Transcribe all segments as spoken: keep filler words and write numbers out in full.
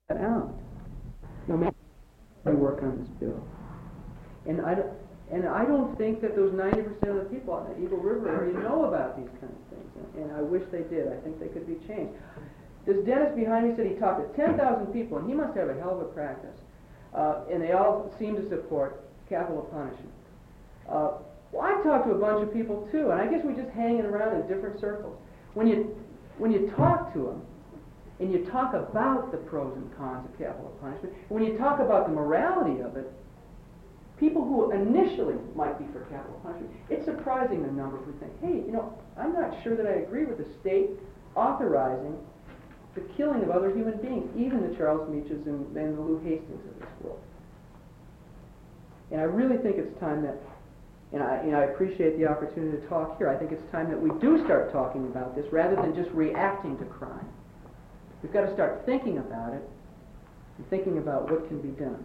that out. No matter we work on this bill. And I don't, and I don't think that those ninety percent of the people on the Eagle River area know about these kind of things. And, and I wish they did. I think they could be changed. This dentist behind me said he talked to ten thousand people, and he must have a hell of a practice. Uh, and they all seem to support capital punishment. Uh, well, I talked to a bunch of people too, and I guess we're just hanging around in different circles. When you when you talk to them, and you talk about the pros and cons of capital punishment, when you talk about the morality of it, people who initially might be for capital punishment, it's surprising the number who think, hey, you know, I'm not sure that I agree with the state authorizing the killing of other human beings, even the Charles Meaches and, and the Lou Hastings of this world. And I really think it's time that, and I, and I appreciate the opportunity to talk here, I think it's time that we do start talking about this rather than just reacting to crime. We've got to start thinking about it and thinking about what can be done.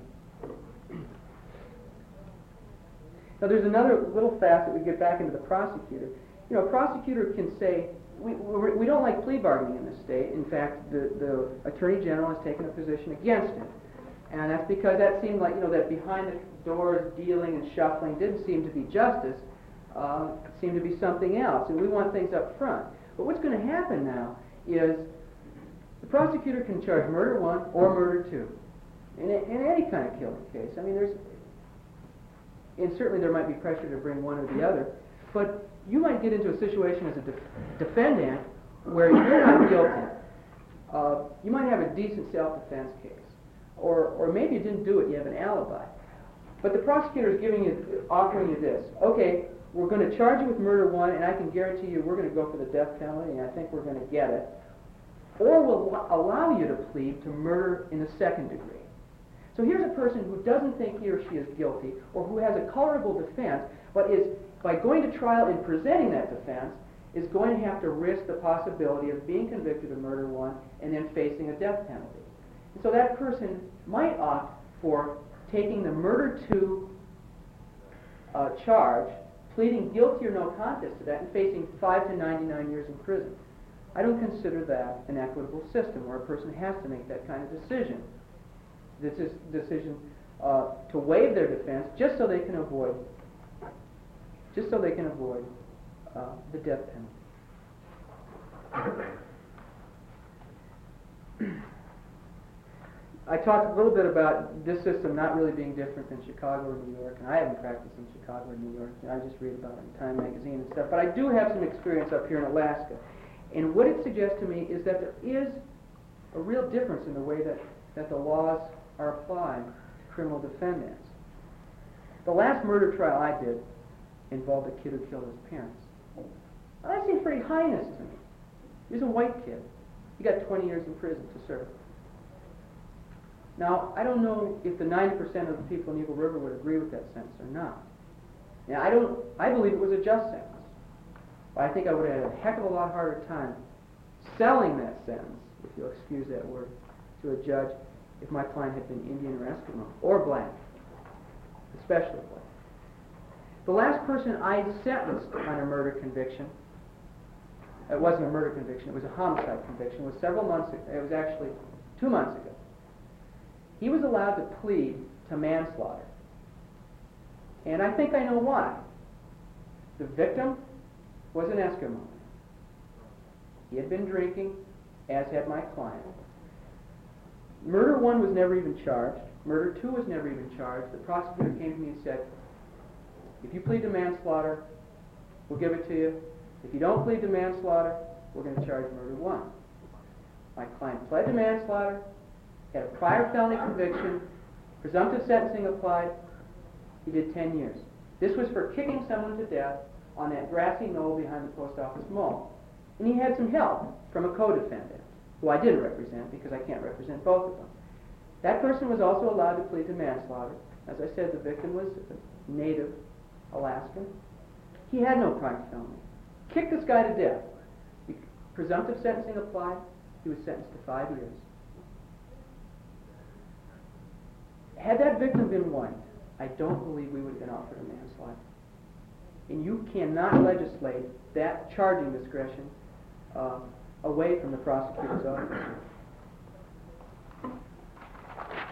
Now there's another little facet. We get back into the prosecutor. You know, a prosecutor can say, we, we, we don't like plea bargaining in this state. In fact, the, the Attorney General has taken a position against it. And that's because that seemed like, you know, that behind the doors dealing and shuffling didn't seem to be justice. Uh, it seemed to be something else. And we want things up front. But what's going to happen now is the prosecutor can charge murder one or murder two in, a, in any kind of killing case. I mean, there's, and certainly there might be pressure to bring one or the other, but you might get into a situation as a def defendant where you're not guilty. Uh, you might have a decent self-defense case, or or maybe you didn't do it. You have an alibi, but the prosecutor is giving you, offering you this. Okay, we're going to charge you with murder one, and I can guarantee you we're going to go for the death penalty, and I think we're going to get it. Or we'll allow you to plead to murder in the second degree. So here's a person who doesn't think he or she is guilty, or who has a colorable defense, but is, by going to trial and presenting that defense, is going to have to risk the possibility of being convicted of murder one and then facing a death penalty. And so that person might opt for taking the murder two uh, charge, pleading guilty or no contest to that, and facing five to ninety-nine years in prison. I don't consider that an equitable system where a person has to make that kind of decision. This is decision uh, to waive their defense just so they can avoid, just so they can avoid uh, the death penalty. I talked a little bit about this system not really being different than Chicago or New York, and I haven't practiced in Chicago or New York. I just read about it in Time magazine and stuff. But I do have some experience up here in Alaska. And what it suggests to me is that there is a real difference in the way that, that the laws are applied to criminal defendants. The last murder trial I did involved a kid who killed his parents. Well, that seemed pretty heinous to me. He was a white kid. He got twenty years in prison to serve. Now, I don't know if the ninety percent of the people in Eagle River would agree with that sentence or not. Now, I don't, I believe it was a just sentence. But I think I would have had a heck of a lot harder time selling that sentence, if you'll excuse that word, to a judge if my client had been Indian or Eskimo, or black, especially black. The last person I sentenced on a murder conviction, it wasn't a murder conviction, it was a homicide conviction, it was several months ago, it was actually two months ago. He was allowed to plead to manslaughter. And I think I know why. The victim was an Eskimo. He had been drinking, as had my client. Murder one was never even charged. Murder two was never even charged. The prosecutor came to me and said, if you plead to manslaughter, we'll give it to you. If you don't plead to manslaughter, we're going to charge murder one. My client pled to manslaughter, had a prior felony conviction, presumptive sentencing applied. He did ten years. This was for kicking someone to death on that grassy knoll behind the post office mall. And he had some help from a co-defendant, who I didn't represent because I can't represent both of them. That person was also allowed to plead to manslaughter. As I said, the victim was a native Alaskan. He had no prior felony. Kicked this guy to death. He, presumptive sentencing applied. He was sentenced to five years. Had that victim been white, I don't believe we would have been offered a manslaughter. And you cannot legislate that charging discretion uh, away from the prosecutor's office.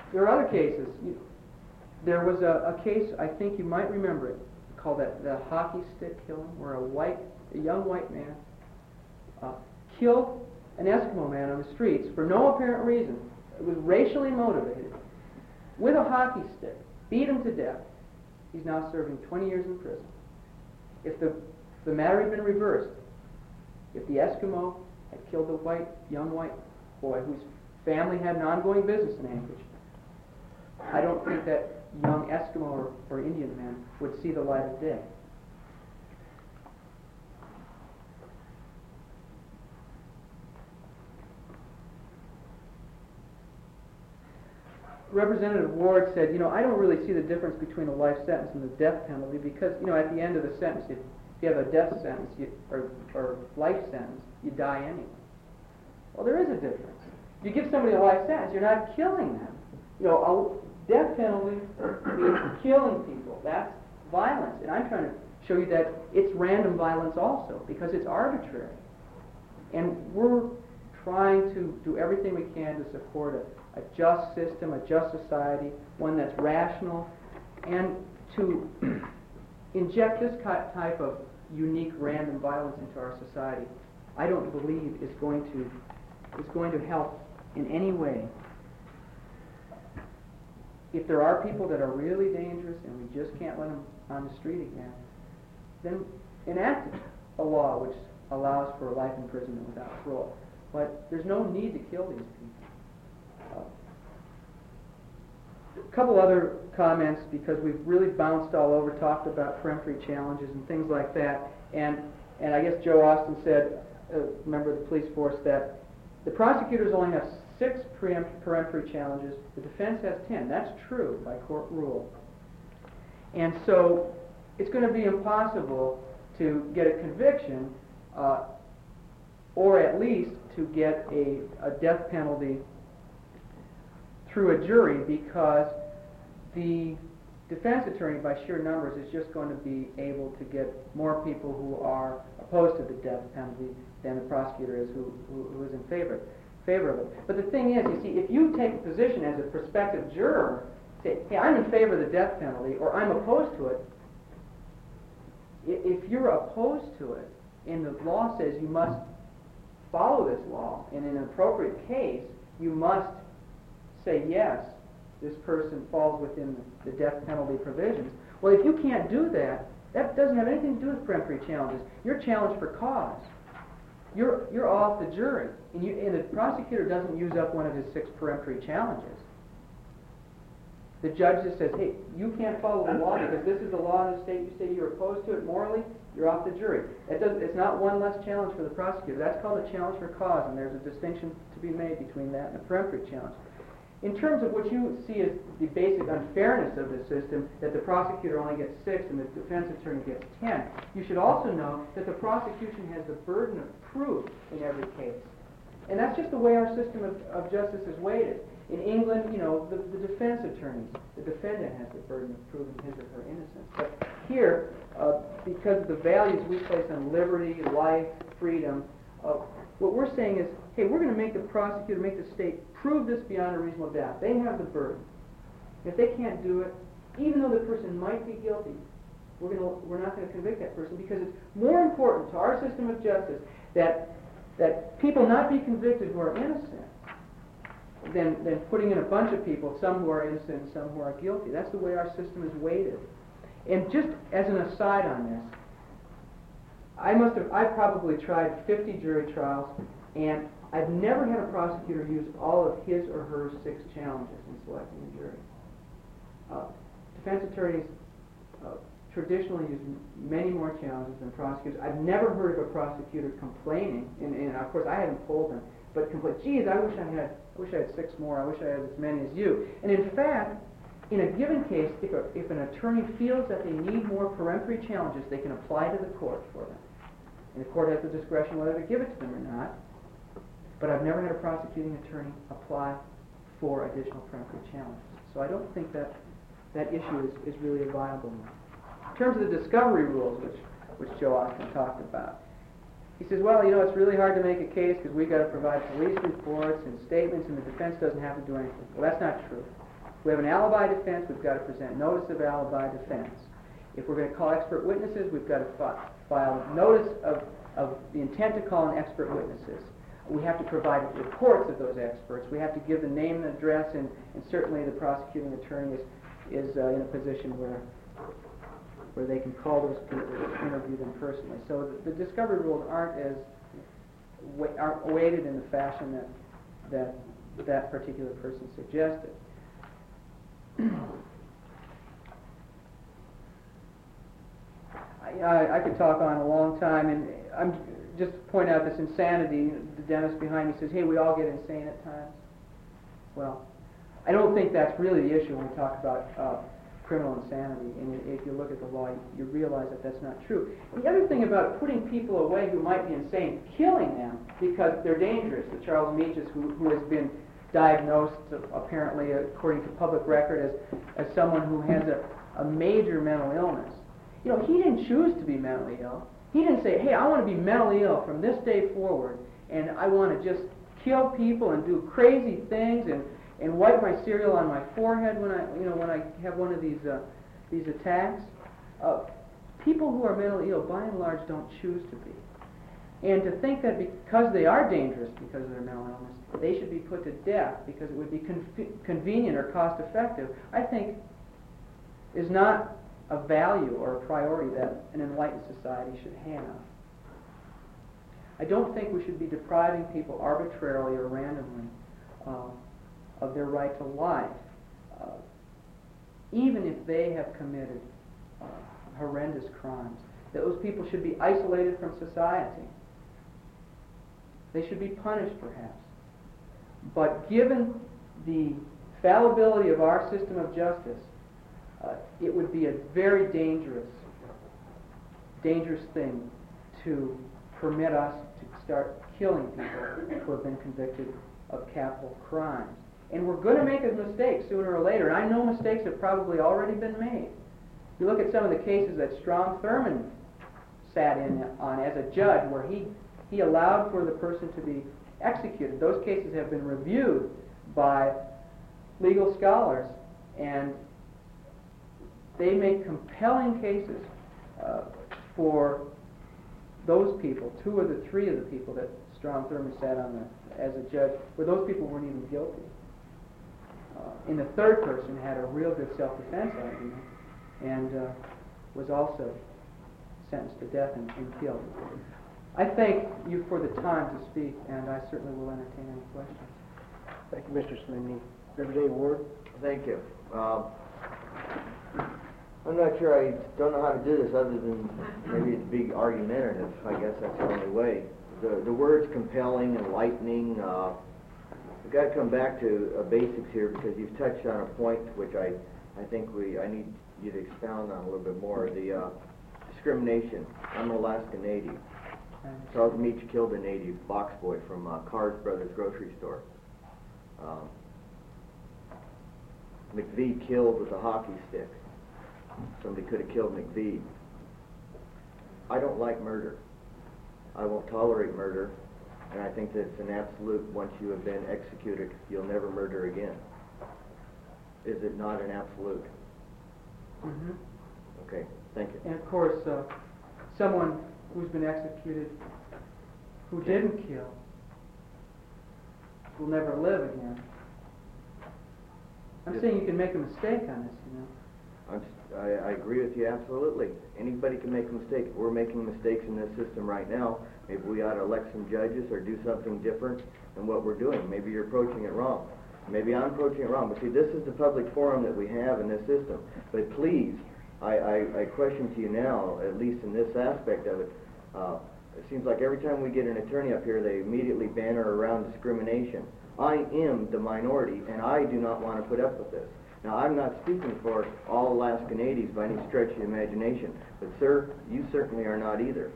There are other cases. You, there was a, a case, I think you might remember it, called that the hockey stick killing, where a white, a young white man uh, killed an Eskimo man on the streets for no apparent reason. It was racially motivated, with a hockey stick, beat him to death. He's now serving twenty years in prison. If the, if the matter had been reversed, if the Eskimo had killed the white, young white boy whose family had an ongoing business in Anchorage, I don't think that young Eskimo or, or Indian man would see the light of day. Representative Ward said, you know, I don't really see the difference between a life sentence and the death penalty because, you know, at the end of the sentence, if you have a death sentence you, or, or life sentence, you die anyway. Well, there is a difference. If you give somebody a life sentence, you're not killing them. You know, a death penalty means killing people. That's violence. And I'm trying to show you that it's random violence also because it's arbitrary. And we're trying to do everything we can to support a, a just system, a just society, one that's rational, and to inject this type of unique random violence into our society, I don't believe is going to is going to help in any way. If there are people that are really dangerous and we just can't let them on the street again, then enact a law which allows for life imprisonment without parole. But there's no need to kill these people. Uh, a couple other comments, because we've really bounced all over, talked about peremptory challenges and things like that. And and I guess Joe Austin said, a member of the police force, that the prosecutors only have six preempt, peremptory challenges. The defense has ten. That's true by court rule. And so it's going to be impossible to get a conviction, uh, or at least to get a, a death penalty through a jury, because the defense attorney, by sheer numbers, is just going to be able to get more people who are opposed to the death penalty than the prosecutor is who, who, who is in favor, favor of it. But the thing is, you see, if you take a position as a prospective juror, say, hey, I'm in favor of the death penalty, or I'm opposed to it, if you're opposed to it, and the law says you must follow this law, in an appropriate case, you must say, yes, this person falls within the, the death penalty provisions. Well, if you can't do that, that doesn't have anything to do with peremptory challenges. You're challenged for cause. You're, you're off the jury, and, you, and the prosecutor doesn't use up one of his six peremptory challenges. The judge just says, hey, you can't follow the law because this is the law in the state. You say you're opposed to it morally, you're off the jury. That doesn't, it's not one less challenge for the prosecutor. That's called a challenge for cause, and there's a distinction to be made between that and a peremptory challenge. In terms of what you see as the basic unfairness of the system, that the prosecutor only gets six and the defense attorney gets ten, you should also know that the prosecution has the burden of proof in every case. And that's just the way our system of, of justice is weighted. In England, you know, the, the defense attorneys, the defendant has the burden of proving his or her innocence. But here, uh, because of the values we place on liberty, life, freedom, uh, what we're saying is, hey, we're going to make the prosecutor, make the state prove this beyond a reasonable doubt. They have the burden. If they can't do it, even though the person might be guilty, we're going to, we're not going to convict that person, because it's more important to our system of justice that that people not be convicted who are innocent than than putting in a bunch of people, some who are innocent and some who are guilty. That's the way our system is weighted. And just as an aside on this, I must have, I've probably tried fifty jury trials, and I've never had a prosecutor use all of his or her six challenges in selecting a jury. Uh, defense attorneys uh, traditionally use many more challenges than prosecutors. I've never heard of a prosecutor complaining, and, and of course I haven't polled them, but complain, geez, I wish I had, I wish I had six more, I wish I had as many as you. And in fact, in a given case, if, a, if an attorney feels that they need more peremptory challenges, they can apply to the court for them. And the court has the discretion whether to give it to them or not. But I've never had a prosecuting attorney apply for additional peremptory challenges. So I don't think that that issue is, is really a viable one. In terms of the discovery rules, which, which Joe Austin talked about, he says, well, you know, it's really hard to make a case because we've got to provide police reports and statements, and the defense doesn't have to do anything. Well, that's not true. we have an alibi defense, we've got to present notice of alibi defense. If we're going to call expert witnesses, we've got to fi file notice of, of the intent to call in expert witnesses. We have to provide reports of those experts. We have to give the name and address, and, and certainly the prosecuting attorney is, is uh, in a position where where they can call those people and interview them personally. So the, the discovery rules aren't as wa aren't weighted in the fashion that that that particular person suggested. I, I, I could talk on a long time, and I'm just to point out this insanity. The dentist behind me says, "Hey, we all get insane at times." Well, I don't think that's really the issue when we talk about uh, criminal insanity. And if you look at the law, you, you realize that that's not true. The other thing about putting people away who might be insane, killing them because they're dangerous. The Charles Meaches, who, who has been diagnosed, uh, apparently, according to public record, as as someone who has a, a major mental illness. You know, he didn't choose to be mentally ill. He didn't say, "Hey, I want to be mentally ill from this day forward, and I want to just kill people and do crazy things and, and wipe my cereal on my forehead when I, you know, when I have one of these uh, these attacks." Uh, people who are mentally ill, by and large, don't choose to be. And to think that because they are dangerous because of their mental illness, they should be put to death because it would be con convenient or cost-effective, I think, is not a value or a priority that an enlightened society should have. I don't think we should be depriving people arbitrarily or randomly uh, of their right to life, uh, even if they have committed uh, horrendous crimes. Those people should be isolated from society. They should be punished, perhaps. But given the fallibility of our system of justice, uh, it would be a very dangerous, dangerous thing to permit us to start killing people who have been convicted of capital crimes. And we're going to make a mistake sooner or later, and I know mistakes have probably already been made. You look at some of the cases that Strom Thurmond sat in on as a judge, where he, he allowed for the person to be executed. Those cases have been reviewed by legal scholars, and they make compelling cases uh, for those people, two of the three of the people that Strom Thurmond sat on the, as a judge, where those people weren't even guilty. Uh, and the third person had a real good self-defense argument and uh, was also sentenced to death and, and killed. I thank you for the time to speak, and I certainly will entertain any questions. Thank you, Mister Slimney. Reverend A. Ward. Thank you. Um, I'm not sure, I don't know how to do this other than maybe it's big argumentative. I guess that's the only way. The, the words compelling, enlightening, uh, we've got to come back to uh, basics here, because you've touched on a point which I, I think we, I need you to expound on a little bit more. The uh, discrimination. I'm an Alaska Native. Charles Meach killed a native box boy from uh, Carr's Brothers grocery store. Um, McVeigh killed with a hockey stick. Somebody could have killed McVeigh. I don't like murder. I won't tolerate murder, and I think that it's an absolute, once you have been executed, you'll never murder again. Is it not an absolute? Mm-hmm. Okay, thank you. And of course, uh, someone who's been executed who didn't kill will never live again. I'm Yes. saying you can make a mistake on this, you know. I'm, I, I agree with you absolutely. Anybody can make a mistake. We're making mistakes in this system right now. Maybe we ought to elect some judges or do something different than what we're doing. Maybe you're approaching it wrong. Maybe I'm approaching it wrong. But see, this is the public forum that we have in this system. But please, I, I, I question to you now, at least in this aspect of it, uh, it seems like every time we get an attorney up here, they immediately banner around discrimination. I am the minority, and I do not want to put up with this. Now, I'm not speaking for all Alaska Natives by any stretch of the imagination, but sir, you certainly are not either.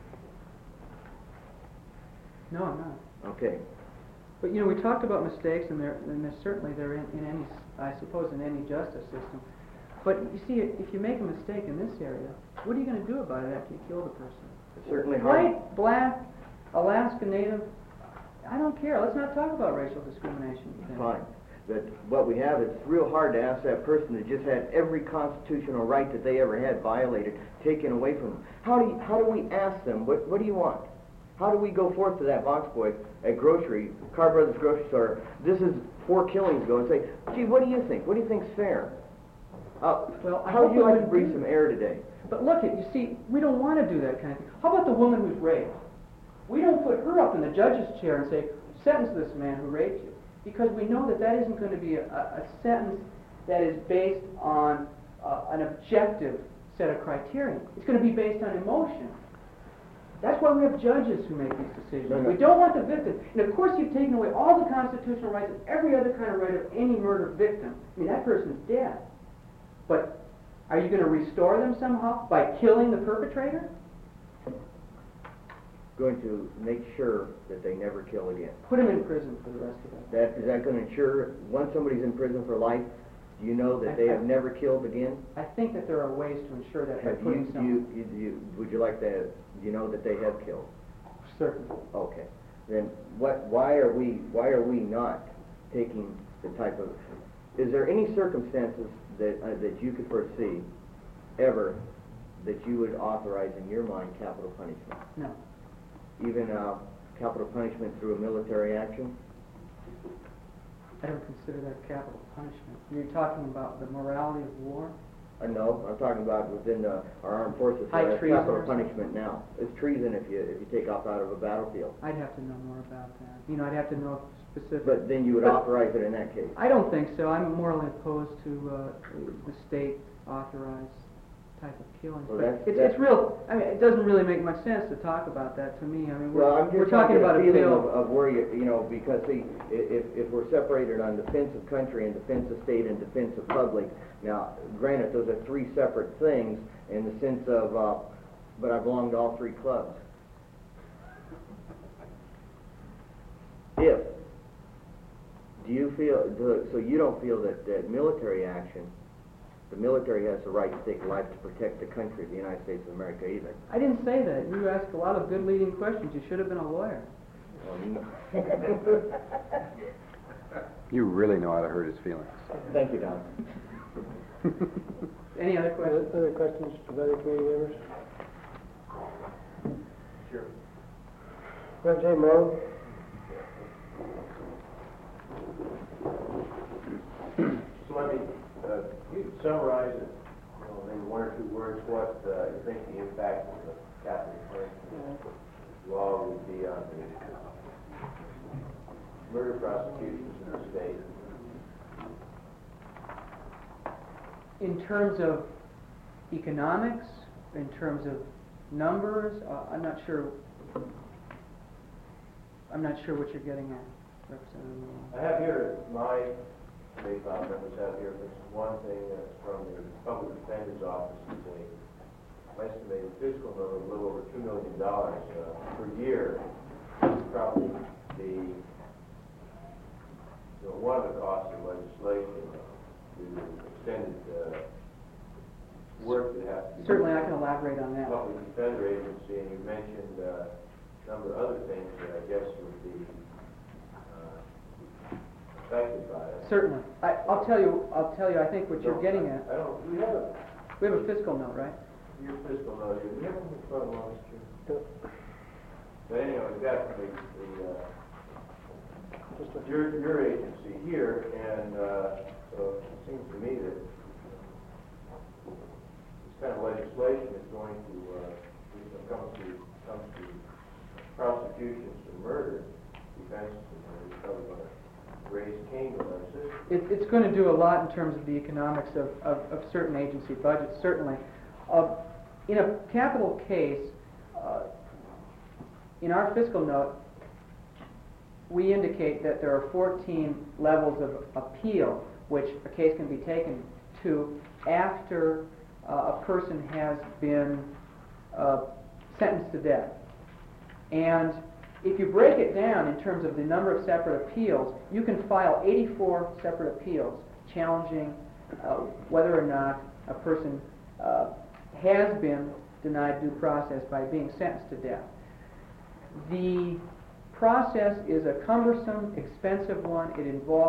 No, I'm not. Okay. But you know, we talked about mistakes, and they're, and they're certainly they're in, in any, I suppose, in any justice system. But you see, if you make a mistake in this area, what are you going to do about it after you kill the person? It's certainly hard. White, black, Alaska Native, I don't care. Let's not talk about racial discrimination. Then. Fine. But what we have, it's real hard to ask that person that just had every constitutional right that they ever had violated, taken away from them. How do you, how do we ask them, what, what do you want? How do we go forth to that box boy at grocery, Carr Brothers grocery store, this is four killings ago, and say, gee, what do you think? What do you think's fair? Uh, Well, I how would hope you we like to would breathe do some air today? But look, at you see, we don't want to do that kind of thing. How about the woman who's raped? We don't put her up in the judge's chair and say, sentence this man who raped you. Because we know that that isn't going to be a, a, a sentence that is based on uh, an objective set of criteria. It's going to be based on emotion. That's why we have judges who make these decisions. No, no. We don't want the victim. And of course you've taken away all the constitutional rights of every other kind of right of any murder victim. I mean, that person's dead. But are you going to restore them somehow by killing the perpetrator? Going to make sure that they never kill again. Put him in prison for the rest of their life. That, is that going to ensure, once somebody's in prison for life, do you know that they have never killed again? I think that there are ways to ensure that by Have putting you, some... you, you, you, would you like to, you know that they have killed? Certainly. Okay. Then what, why are we, why are we not taking the type of, is there any circumstances that, uh, that you could foresee ever that you would authorize in your mind capital punishment? No. Even, uh, capital punishment through a military action? I don't consider that capital punishment. You're talking about the morality of war? Uh, no, I'm talking about within the, our armed forces. High uh, treason Capital or something? punishment now. It's treason if you, if you take off out of a battlefield. I'd have to know more about that. You know, I'd have to know specific... But then you would But- authorize it in that case. I don't think so. I'm morally opposed to uh, the state authorized type of killings. Well, But that's- it's, that's- it's real. I mean, it doesn't really make much sense to talk about that to me. I mean, we're, Well, I'm we're just trying talking to get about a a feeling bill. of, of where you, you know, because see, i- if, if we're separated on defense of country and defense of state and defense of public, now, granted, those are three separate things in the sense of, uh, but I belong to all three clubs. If, do you feel, do, so you don't feel that, that military action, the military has the right to take life to protect the country of the United States of America either? I didn't say that. You asked a lot of good leading questions. You should have been a lawyer. Um, You really know how to hurt his feelings. Thank you, Don. Any other Other, questions? other questions from other committee members? Sure. Representative Moe? So let me, uh, you summarize it, you know, maybe one or two words, what uh, you think the impact of the capital punishment law would be on the murder prosecutions in the state. In terms of economics, in terms of numbers, uh, I'm not sure. I'm not sure what you're getting at, Representative Moore. I have here, my state file members have here, this is one thing that's from the Public Defender's Office, is a estimated fiscal number of a little over two million dollars uh, per year. Probably the, you know, one of the costs of legislation to extended uh, work that has to be. Certainly, I can elaborate on that. Public Defender Agency, and you mentioned uh, a number of other things that I guess would be uh, affected by it. Certainly. I, I'll tell you. I'll tell you. I think what you're getting at. I don't, we have a, We have a fiscal note, right? your fiscal note, do we have one in front of us, Jim? No. But anyway, we got the, the, uh, Just look. your, your agency here, and, uh, so it seems to me that this kind of legislation is going to, uh, when it comes to, comes to prosecutions for murder, defense for murder, is probably going to raise Cain with our system. It, it's going to do a lot in terms of the economics of, of, of certain agency budgets, certainly. Uh, in a capital case, uh, in our fiscal note, we indicate that there are fourteen levels of appeal which a case can be taken to after uh, a person has been uh, sentenced to death. And if you break it down in terms of the number of separate appeals, you can file eighty-four separate appeals challenging uh, whether or not a person uh, has been denied due process by being sentenced to death. The process is a cumbersome, expensive one. It involves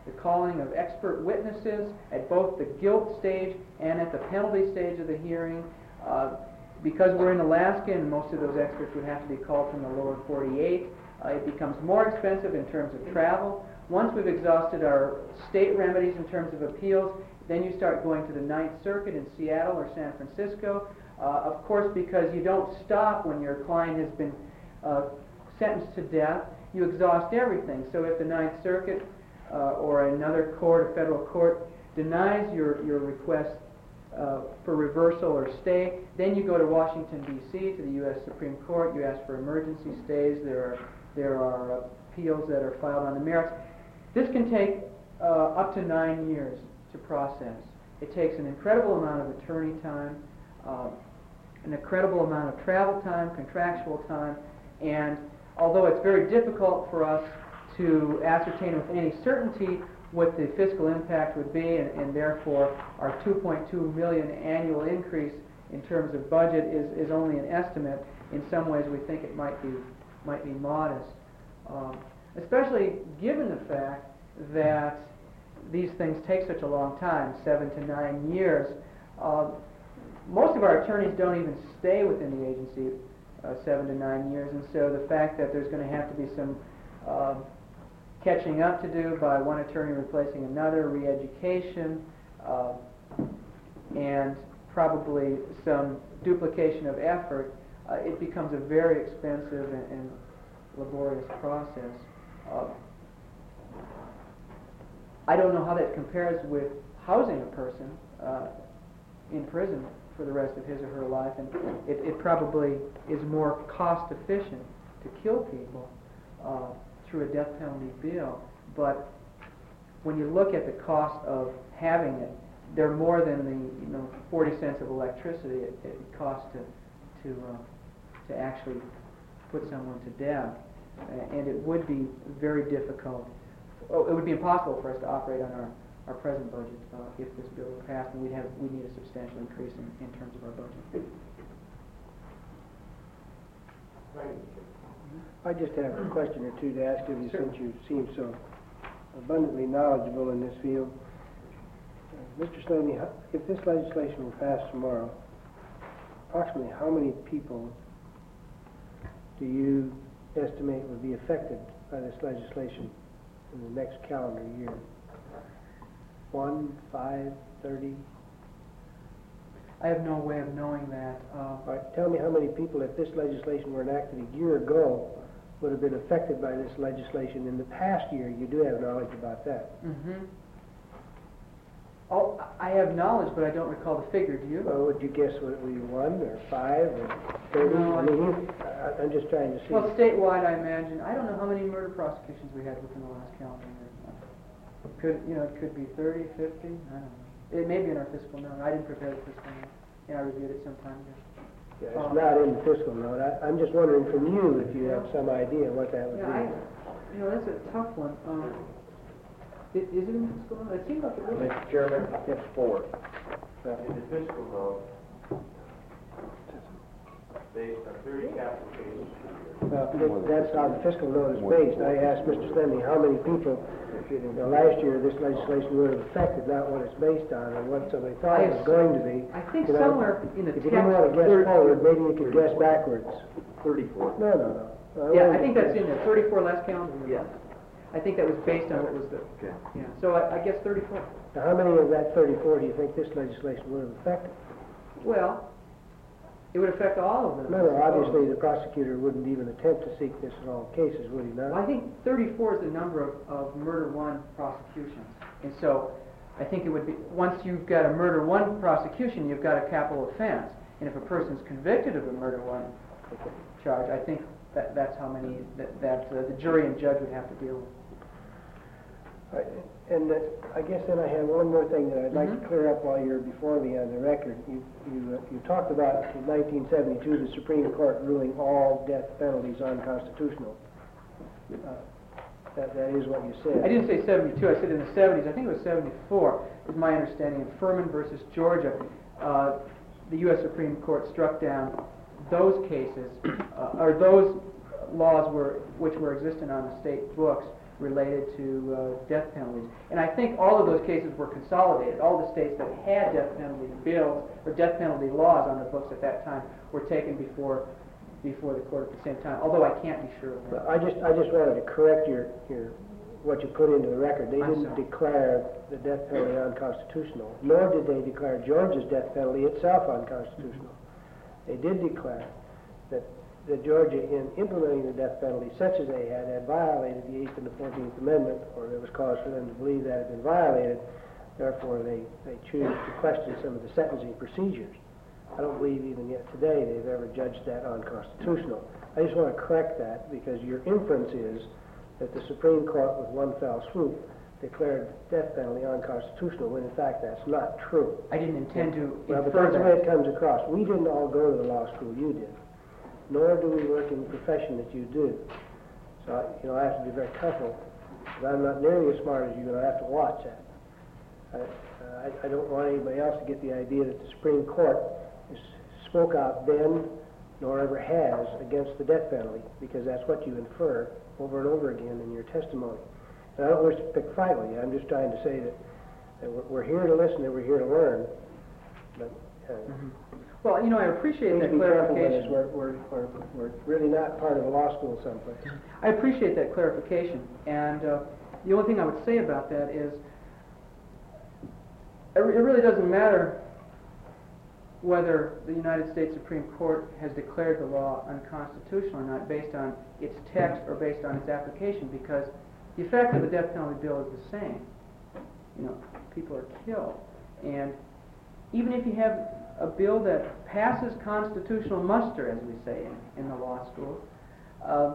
the calling of expert witnesses at both the guilt stage and at the penalty stage of the hearing. Uh, because we're in Alaska and most of those experts would have to be called from the lower forty-eight, uh, it becomes more expensive in terms of travel. Once we've exhausted our state remedies in terms of appeals, then you start going to the Ninth Circuit in Seattle or San Francisco. Uh, of course, because you don't stop when your client has been uh, sentenced to death, you exhaust everything. So if the Ninth Circuit uh, or another court, a federal court, denies your, your request uh, for reversal or stay, then you go to Washington, D C, to the U S Supreme Court. You ask for emergency stays. There are, there are appeals that are filed on the merits. This can take uh, up to nine years to process. It takes an incredible amount of attorney time, uh, an incredible amount of travel time, contractual time, and although it's very difficult for us to ascertain with any certainty what the fiscal impact would be, and, and therefore our two point two million annual increase in terms of budget is, is only an estimate. In some ways we think it might be might be modest, um, especially given the fact that these things take such a long time, seven to nine years. Uh, most of our attorneys don't even stay within the agency uh, seven to nine years, and so the fact that there's going to have to be some uh, catching up to do by one attorney replacing another, re-education, uh, and probably some duplication of effort, uh, it becomes a very expensive and, and laborious process. Uh, I don't know how that compares with housing a person uh, in prison for the rest of his or her life, and it, it probably is more cost efficient to kill people uh, through a death penalty bill. But when you look at the cost of having it, they're more than the you know forty cents of electricity it, it costs to to uh, to actually put someone to death, and it would be very difficult. Oh, it would be impossible for us to operate on our, our present budget uh, if this bill were passed, and we'd have we need a substantial increase in, in terms of our budget. I just have a question or two to ask of you, Sure. since you seem so abundantly knowledgeable in this field. Uh, Mister Slaney, how- if this legislation were passed tomorrow, approximately how many people do you estimate would be affected by this legislation in the next calendar year? One, five, thirty? I have no way of knowing that. Uh, All right, tell me how many people, if this legislation were enacted a year ago, would have been affected by this legislation in the past year. You do have knowledge about that. mm-hmm. Oh, I have knowledge, but I don't recall the figure. Do you? Well, would you guess would it be one or five or thirty? No, I mean, you, I, I'm just trying to see. Well, statewide, I imagine. I don't know how many murder prosecutions we had within the last calendar year. Could you know? It could be thirty, fifty. I don't know. It may be in our fiscal note. I didn't prepare the fiscal note. Yeah, I reviewed it some time ago. Yeah, it's not in the fiscal note. I, I'm just wondering from you if you have some idea what that would Yeah, I, be. you know, that's a tough one. Um, is, is it in the fiscal note? It seems like it was. Mister Chairman, Yes, four. in the fiscal note, based on thirty capital cases per year. Well, that- that's how the fiscal note is based. I asked Mister Slemmy how many people, you know, last year this legislation would have affected, not what it's based on, or what somebody thought it was going to be. I think You know, somewhere in the If you text. didn't want to guess third- forward, maybe you could guess backwards. Thirty-four. No, no, no. No, Yeah, I wanted think to that's guess. in there. Thirty-four last calendar year. Yes. I think that was based on what was the. Okay. Yeah. So I, I guess thirty-four. Now, how many of that thirty-four do you think this legislation would have affected? Well, it would affect all of them. No, no, obviously the prosecutor wouldn't even attempt to seek this in all cases, would he Well, not? I think thirty-four is the number of, of murder one prosecutions. And so I think it would be, once you've got a murder one prosecution, you've got a capital offense. And if a person's convicted of a murder one charge, I think that that's how many, that, that uh, the jury and judge would have to deal with. Right, and uh, I guess then I have one more thing that I'd like Mhm. to clear up while you're before me on the record. You, you, uh, you talked about in nineteen seventy-two, the Supreme Court ruling all death penalties unconstitutional. Uh, That, that is what you said. I didn't say seventy-two, I said in the seventies, I think it was seventy-four, is my understanding. In Furman versus Georgia, uh, the U S Supreme Court struck down those cases, uh, or those laws were, which were existent on the state books, related to uh, death penalties. And I think all of those cases were consolidated. All the states that had death penalty bills or death penalty laws on the books at that time were taken before before the court at the same time, although I can't be sure of that. But I just, I just wanted to correct your, your, what you put into the record. They I'm didn't sorry. declare the death penalty unconstitutional, nor did they declare Georgia's death penalty itself unconstitutional. They did declare that, that Georgia, in implementing the death penalty such as they had, had violated the eighth and the fourteenth Amendment, or there was cause for them to believe that had been violated. Therefore, they, they choose to question some of the sentencing procedures. I don't believe even yet today they've ever judged that unconstitutional. I just want to correct that because your inference is that the Supreme Court, with one fell swoop, declared death penalty unconstitutional, when in fact that's not true. I didn't intend to Well, but infer that's the way that. it comes across. We didn't all go to the law school you did, nor do we work in the profession that you do. So, you know, I have to be very careful, because I'm not nearly as smart as you, and I have to watch that. I, uh, I, I don't want anybody else to get the idea that the Supreme Court is, spoke out then, nor ever has, against the death penalty, because that's what you infer over and over again in your testimony. And I don't wish to pick a fight with you. I'm just trying to say that, that we're, we're here to listen and we're here to learn. But uh, Mhm. Well, you know, I appreciate please that be careful with us. clarification. We're, we're, we're, we're really not part of a law school someplace. I appreciate that clarification, and uh, the only thing I would say about that is it re- it really doesn't matter whether the United States Supreme Court has declared the law unconstitutional or not based on its text or based on its application, because the effect of the death penalty bill is the same. You know, people are killed, and even if you have a bill that passes constitutional muster, as we say in, in the law school, uh,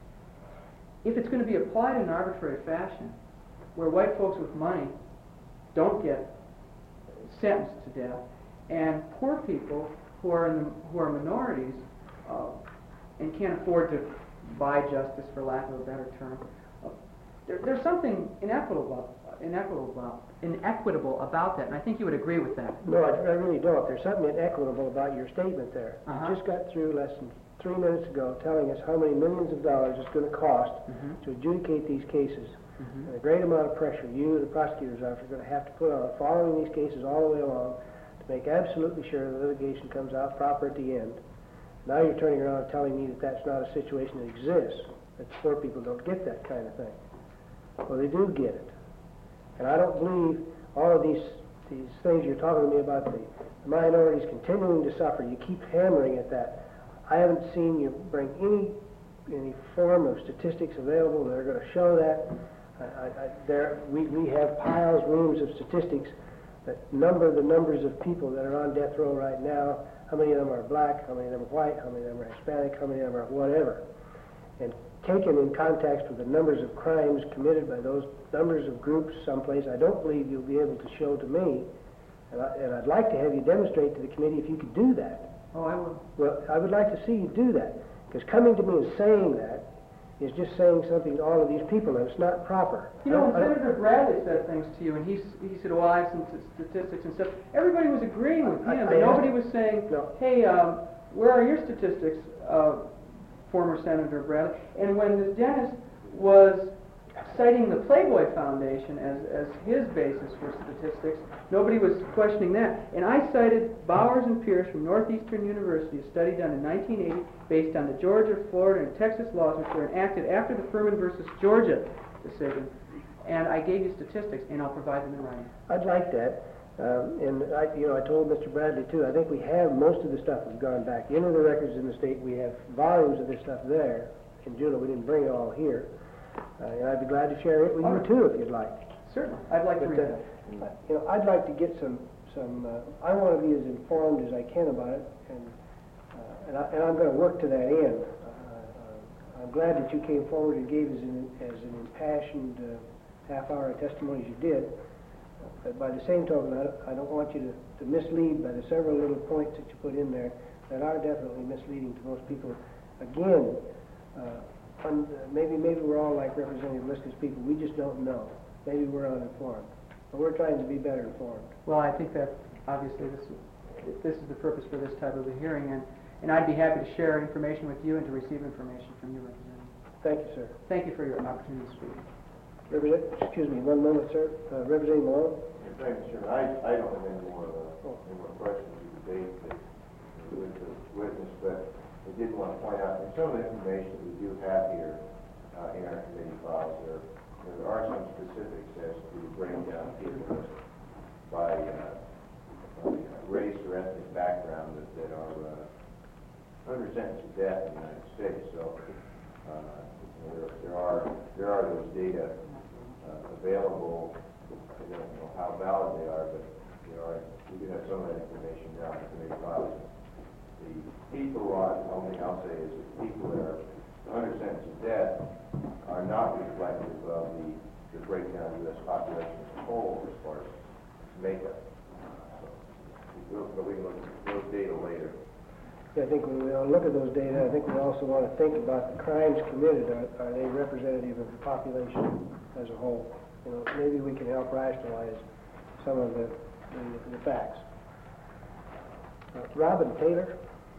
if it's going to be applied in an arbitrary fashion, where white folks with money don't get sentenced to death, and poor people who are in the, who are minorities uh, and can't afford to buy justice, for lack of a better term, uh, there, there's something inequitable, inequitable about, inequitable about that, and I think you would agree with that. No, I, I really don't. There's something inequitable about your statement there. Uh-huh. You just got through less than three minutes ago telling us how many millions of dollars it's going to cost Mhm. to adjudicate these cases. Mhm. And a great amount of pressure you, the prosecutor's office, are going to have to put on following these cases all the way along to make absolutely sure the litigation comes out proper at the end. Now you're turning around and telling me that that's not a situation that exists, that poor people don't get that kind of thing. Well, they do get it. And I don't believe all of these these things you're talking to me about, the, the minorities continuing to suffer. You keep hammering at that. I haven't seen you bring any any form of statistics available that are going to show that. I, I, I, there, we, we have piles, reams of statistics that number the numbers of people that are on death row right now. How many of them are black? How many of them are white? How many of them are Hispanic? How many of them are whatever? And taken in context with the numbers of crimes committed by those numbers of groups someplace, I don't believe you'll be able to show to me, and, I, and I'd like to have you demonstrate to the committee if you could do that. Oh, I will. Well, I would like to see you do that, because coming to me and saying that is just saying something to all of these people, and it's not proper. You know, when I don't- I don't- Senator Bradley said things to you, and he, s- he said, well, I have some t- statistics and stuff, everybody was agreeing with I- him, I but nobody asked- was saying, No. hey, um, where are your statistics, uh, former Senator Bradley? And when Miz Dennis was citing the Playboy Foundation as, as his basis for statistics, nobody was questioning that. And I cited Bowers and Pierce from Northeastern University, a study done in nineteen eighty based on the Georgia, Florida, and Texas laws which were enacted after the Furman versus Georgia decision. And I gave you statistics, and I'll provide them in writing. I'd like that. Um, and I, you know, I told Mister Bradley too, I think we have most of the stuff that's gone back into the records in the state. We have volumes of this stuff there. In Juneau, we didn't bring it all here. Uh, and I'd be glad to share it with All you right. too if you'd like. Certainly. I'd like to But, read uh, that. you know, I'd like to get some, some, uh, I want to be as informed as I can about it, and, uh, and, I, and I'm going to work to that end. Uh, uh, I'm glad that you came forward and gave as an, as an impassioned uh, half-hour testimony as you did. But by the same token, I don't, I don't want you to, to mislead by the several little points that you put in there that are definitely misleading to most people. Again, uh, un, maybe maybe we're all like Representative Lisk's people. We just don't know. Maybe we're uninformed. But we're trying to be better informed. Well, I think that obviously this is, this is the purpose for this type of a hearing, and, and I'd be happy to share information with you and to receive information from you, Representative. Thank you, sir. Thank you for your opportunity to speak. Represent, excuse me, one moment, sir. Uh, Representative Malone? Thank you, Chairman. I, I don't have any more, uh, any more questions of the debate that with the witness, but I did want to point out that some of the information that we do have here uh, in our committee files, there, there are some specifics as to the breakdown of people by, uh, by race or ethnic background that, that are uh, under sentence of death in the United States. So uh, you know, there, there are there are those data uh, available. I don't know how valid they are, but there are, we do have some of that information now in the committee files. The people, uh, the only thing I'll say is that people that are under sentence of death are not reflective of the, the breakdown of the U S population as a whole as far as makeup. So, we'll, but we can look at those data later. Yeah, I think when we all look at those data, I think we also want to think about the crimes committed. Are, are they representative of the population as a whole? You know, maybe we can help rationalize some of the, the, the facts. Uh, Robin Taylor.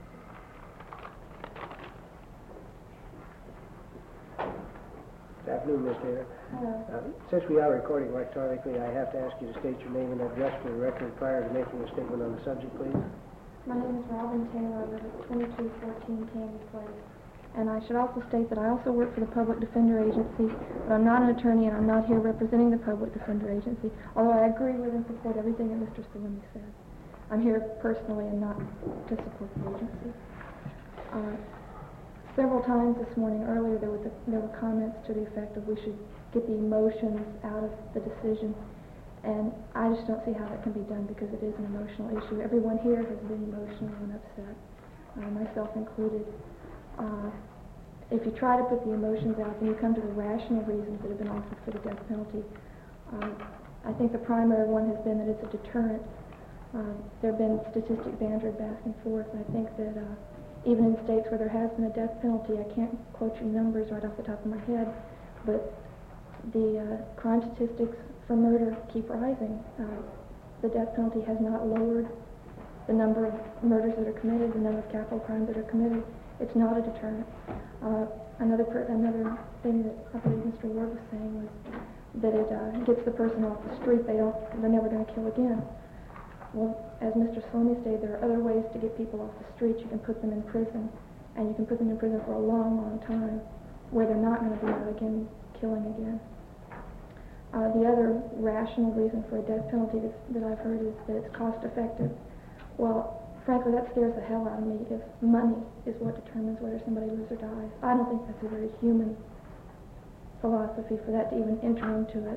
Good afternoon, Miz Taylor. Hello. Uh, since we are recording electronically, I have to ask you to state your name and address for the record prior to making a statement on the subject, please. My name is Robin Taylor. I live at twenty-two fourteen Candy Place. And I should also state that I also work for the Public Defender Agency, but I'm not an attorney and I'm not here representing the Public Defender Agency, although I agree with and support everything that Mister Salimi said. I'm here personally and not to support the agency. Uh, several times this morning, earlier, there, was a, there were comments to the effect of we should get the emotions out of the decision. And I just don't see how that can be done because it is an emotional issue. Everyone here has been emotional and upset, uh, myself included. Uh, if you try to put the emotions out, then you come to the rational reasons that have been offered for the death penalty. Uh, I think the primary one has been that it's a deterrent. Uh, there have been statistics bantered back and forth, and I think that uh, even in states where there has been a death penalty, I can't quote you numbers right off the top of my head, but the uh, crime statistics for murder keep rising. Uh, the death penalty has not lowered the number of murders that are committed, the number of capital crimes that are committed. It's not a deterrent. Uh, another per another thing that I believe Mister Ward was saying was that it uh, gets the person off the street. They don't. They're never going to kill again. Well, as Mister Salimi stated, there are other ways to get people off the street. You can put them in prison, and you can put them in prison for a long, long time, where they're not going to be out again, killing again. Uh, the other rational reason for a death penalty that, that I've heard is that it's cost effective. Well, frankly, that scares the hell out of me if money is what determines whether somebody lives or dies. I don't think that's a very human philosophy for that to even enter into it.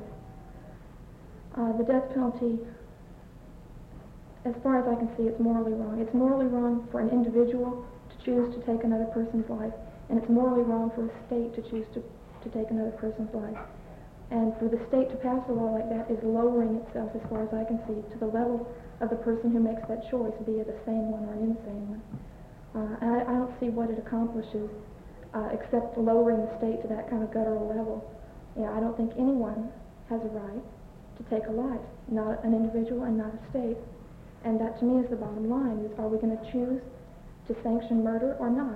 Uh, the death penalty, as far as I can see, it's morally wrong. It's morally wrong for an individual to choose to take another person's life, and it's morally wrong for a state to choose to, to take another person's life. And for the state to pass a law like that is lowering itself, as far as I can see, to the level of the person who makes that choice, be it a sane one or an insane one. Uh, and I, I don't see what it accomplishes uh, except lowering the state to that kind of guttural level. Yeah, I don't think anyone has a right to take a life, not an individual and not a state. And that to me is the bottom line, is are we going to choose to sanction murder or not?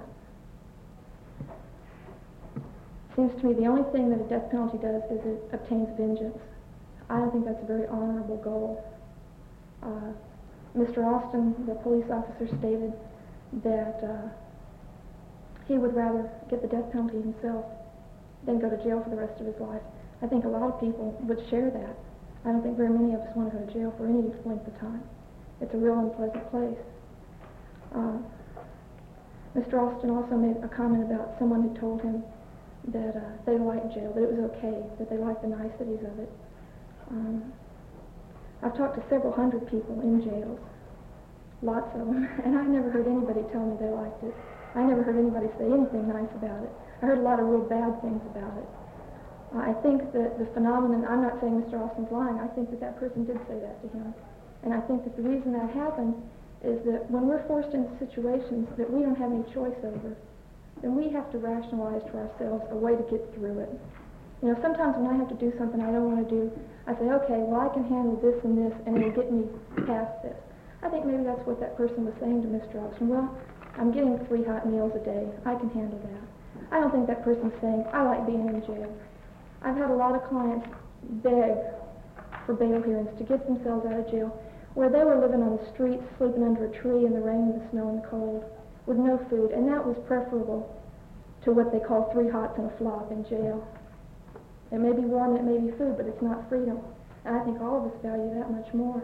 Seems to me the only thing that a death penalty does is it obtains vengeance. I don't think that's a very honorable goal. Uh, Mister Austin, the police officer, stated that uh, he would rather get the death penalty himself than go to jail for the rest of his life. I think a lot of people would share that. I don't think very many of us want to go to jail for any length of time. It's a real unpleasant place. Uh, Mister Austin also made a comment about someone who told him that uh, they liked jail, that it was okay, that they liked the niceties of it. Um, I've talked to several hundred people in jails, lots of them, and I never heard anybody tell me they liked it. I never heard anybody say anything nice about it. I heard a lot of real bad things about it. Uh, I think that the phenomenon, I'm not saying Mister Austin's lying, I think that that person did say that to him. And I think that the reason that happened is that when we're forced into situations that we don't have any choice over, then we have to rationalize to ourselves a way to get through it. You know, sometimes when I have to do something I don't want to do, I say, okay, well, I can handle this and this, and it'll get me past this. I think maybe that's what that person was saying to Mister Austin. Well, I'm getting three hot meals a day. I can handle that. I don't think that person's saying, I like being in jail. I've had a lot of clients beg for bail hearings to get themselves out of jail, where they were living on the streets, sleeping under a tree in the rain, the snow, and the cold, with no food, and that was preferable to what they call three hots and a flop in jail. It may be warm, it may be food, but it's not freedom, and I think all of us value that much more.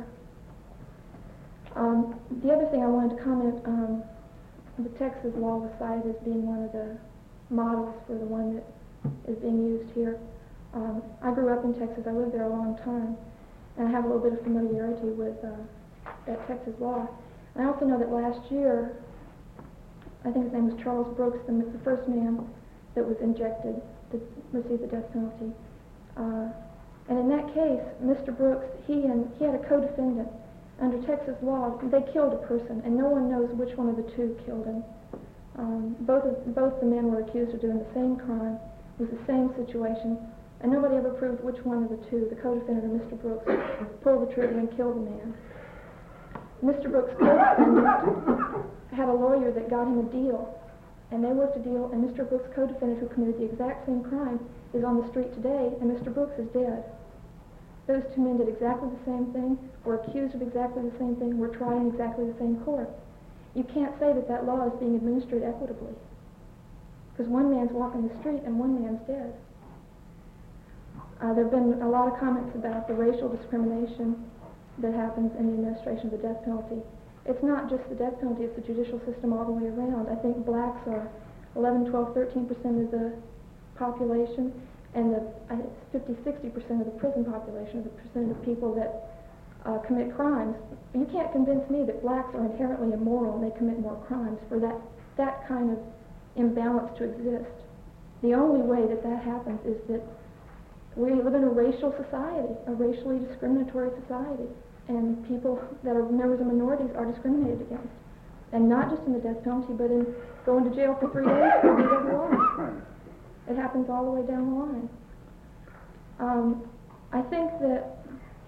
Um, the other thing I wanted to comment, um, the Texas law was cited as being one of the models for the one that is being used here. Um, I grew up in Texas. I lived there a long time, and I have a little bit of familiarity with uh, that Texas law. And I also know that last year, I think his name was Charles Brooks, the, the first man that was injected to receive the death penalty. Uh, and in that case, Mister Brooks, he and he had a co-defendant. Under Texas law, they killed a person, and no one knows which one of the two killed him. Um, both of, both the men were accused of doing the same crime. It was the same situation, and nobody ever proved which one of the two, the co-defendant or Mister Brooks, pulled the trigger and killed the man. Mister Brooks' co-defendant had a lawyer that got him a deal, and they worked a deal, and Mister Brooks' co-defendant, who committed the exact same crime, is on the street today, and Mister Brooks is dead. Those two men did exactly the same thing, were accused of exactly the same thing, were tried in exactly the same court. You can't say that that law is being administered equitably, because one man's walking the street and one man's dead. Uh, there have been a lot of comments about the racial discrimination that happens in the administration of the death penalty. It's not just the death penalty, it's the judicial system all the way around. I think blacks are eleven, twelve, thirteen percent of the population, and the I think it's fifty, sixty percent of the prison population, the percent of people that uh, commit crimes. You can't convince me that blacks are inherently immoral and they commit more crimes for that, that kind of imbalance to exist. The only way that that happens is that we live in a racial society, a racially discriminatory society, and people that are members of minorities are discriminated against. And not just in the death penalty, but in going to jail for three days for D W I. It happens all the way down the line. Um, I think that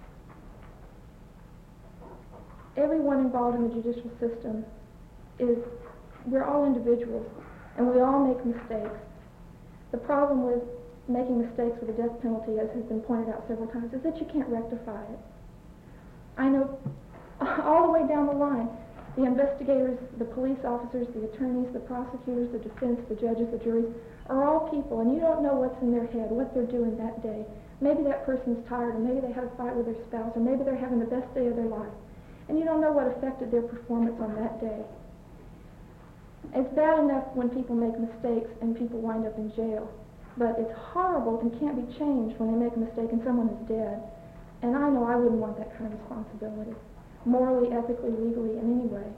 everyone involved in the judicial system is, we're all individuals, and we all make mistakes. The problem with making mistakes with the death penalty, as has been pointed out several times, is that you can't rectify it. I know all the way down the line, the investigators, the police officers, the attorneys, the prosecutors, the defense, the judges, the juries, are all people, and you don't know what's in their head, what they're doing that day. Maybe that person's tired, or maybe they had a fight with their spouse, or maybe they're having the best day of their life, and you don't know what affected their performance on that day. It's bad enough when people make mistakes and people wind up in jail, but it's horrible and can't be changed when they make a mistake and someone is dead. And I know I wouldn't want that kind of responsibility, morally, ethically, legally, in any way.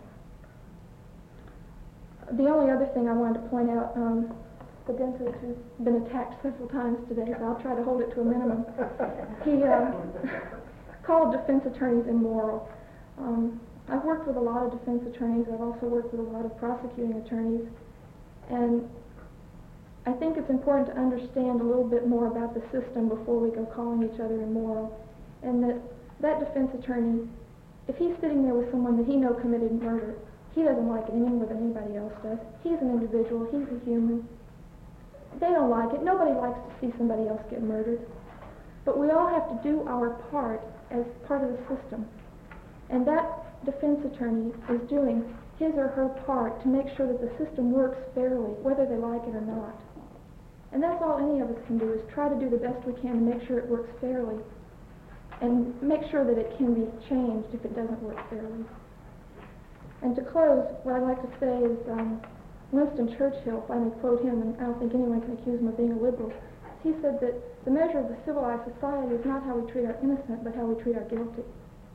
The only other thing I wanted to point out, um, the dentist who's been attacked several times today, so I'll try to hold it to a minimum. He uh, called defense attorneys immoral. Um, I've worked with a lot of defense attorneys. I've also worked with a lot of prosecuting attorneys. And I think it's important to understand a little bit more about the system before we go calling each other immoral. And that that defense attorney, if he's sitting there with someone that he knows committed murder, he doesn't like it any more than anybody else does. He's an individual. He's a human. They don't like it. Nobody likes to see somebody else get murdered. But we all have to do our part as part of the system. And that defense attorney is doing his or her part to make sure that the system works fairly, whether they like it or not. And that's all any of us can do, is try to do the best we can to make sure it works fairly, and make sure that it can be changed if it doesn't work fairly. And to close, what I'd like to say is um, Winston Churchill, if I may quote him, and I don't think anyone can accuse him of being a liberal, he said that the measure of a civilized society is not how we treat our innocent, but how we treat our guilty.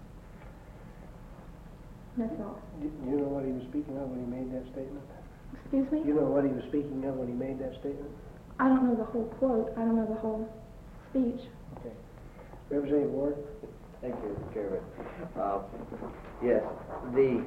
And that's all. Do do you know what he was speaking of when he made that statement? Excuse me? Do you know what he was speaking of when he made that statement? I don't know the whole quote. I don't know the whole speech. Okay. Representative Ward? Thank you, Mister Chairman. Uh, yes, the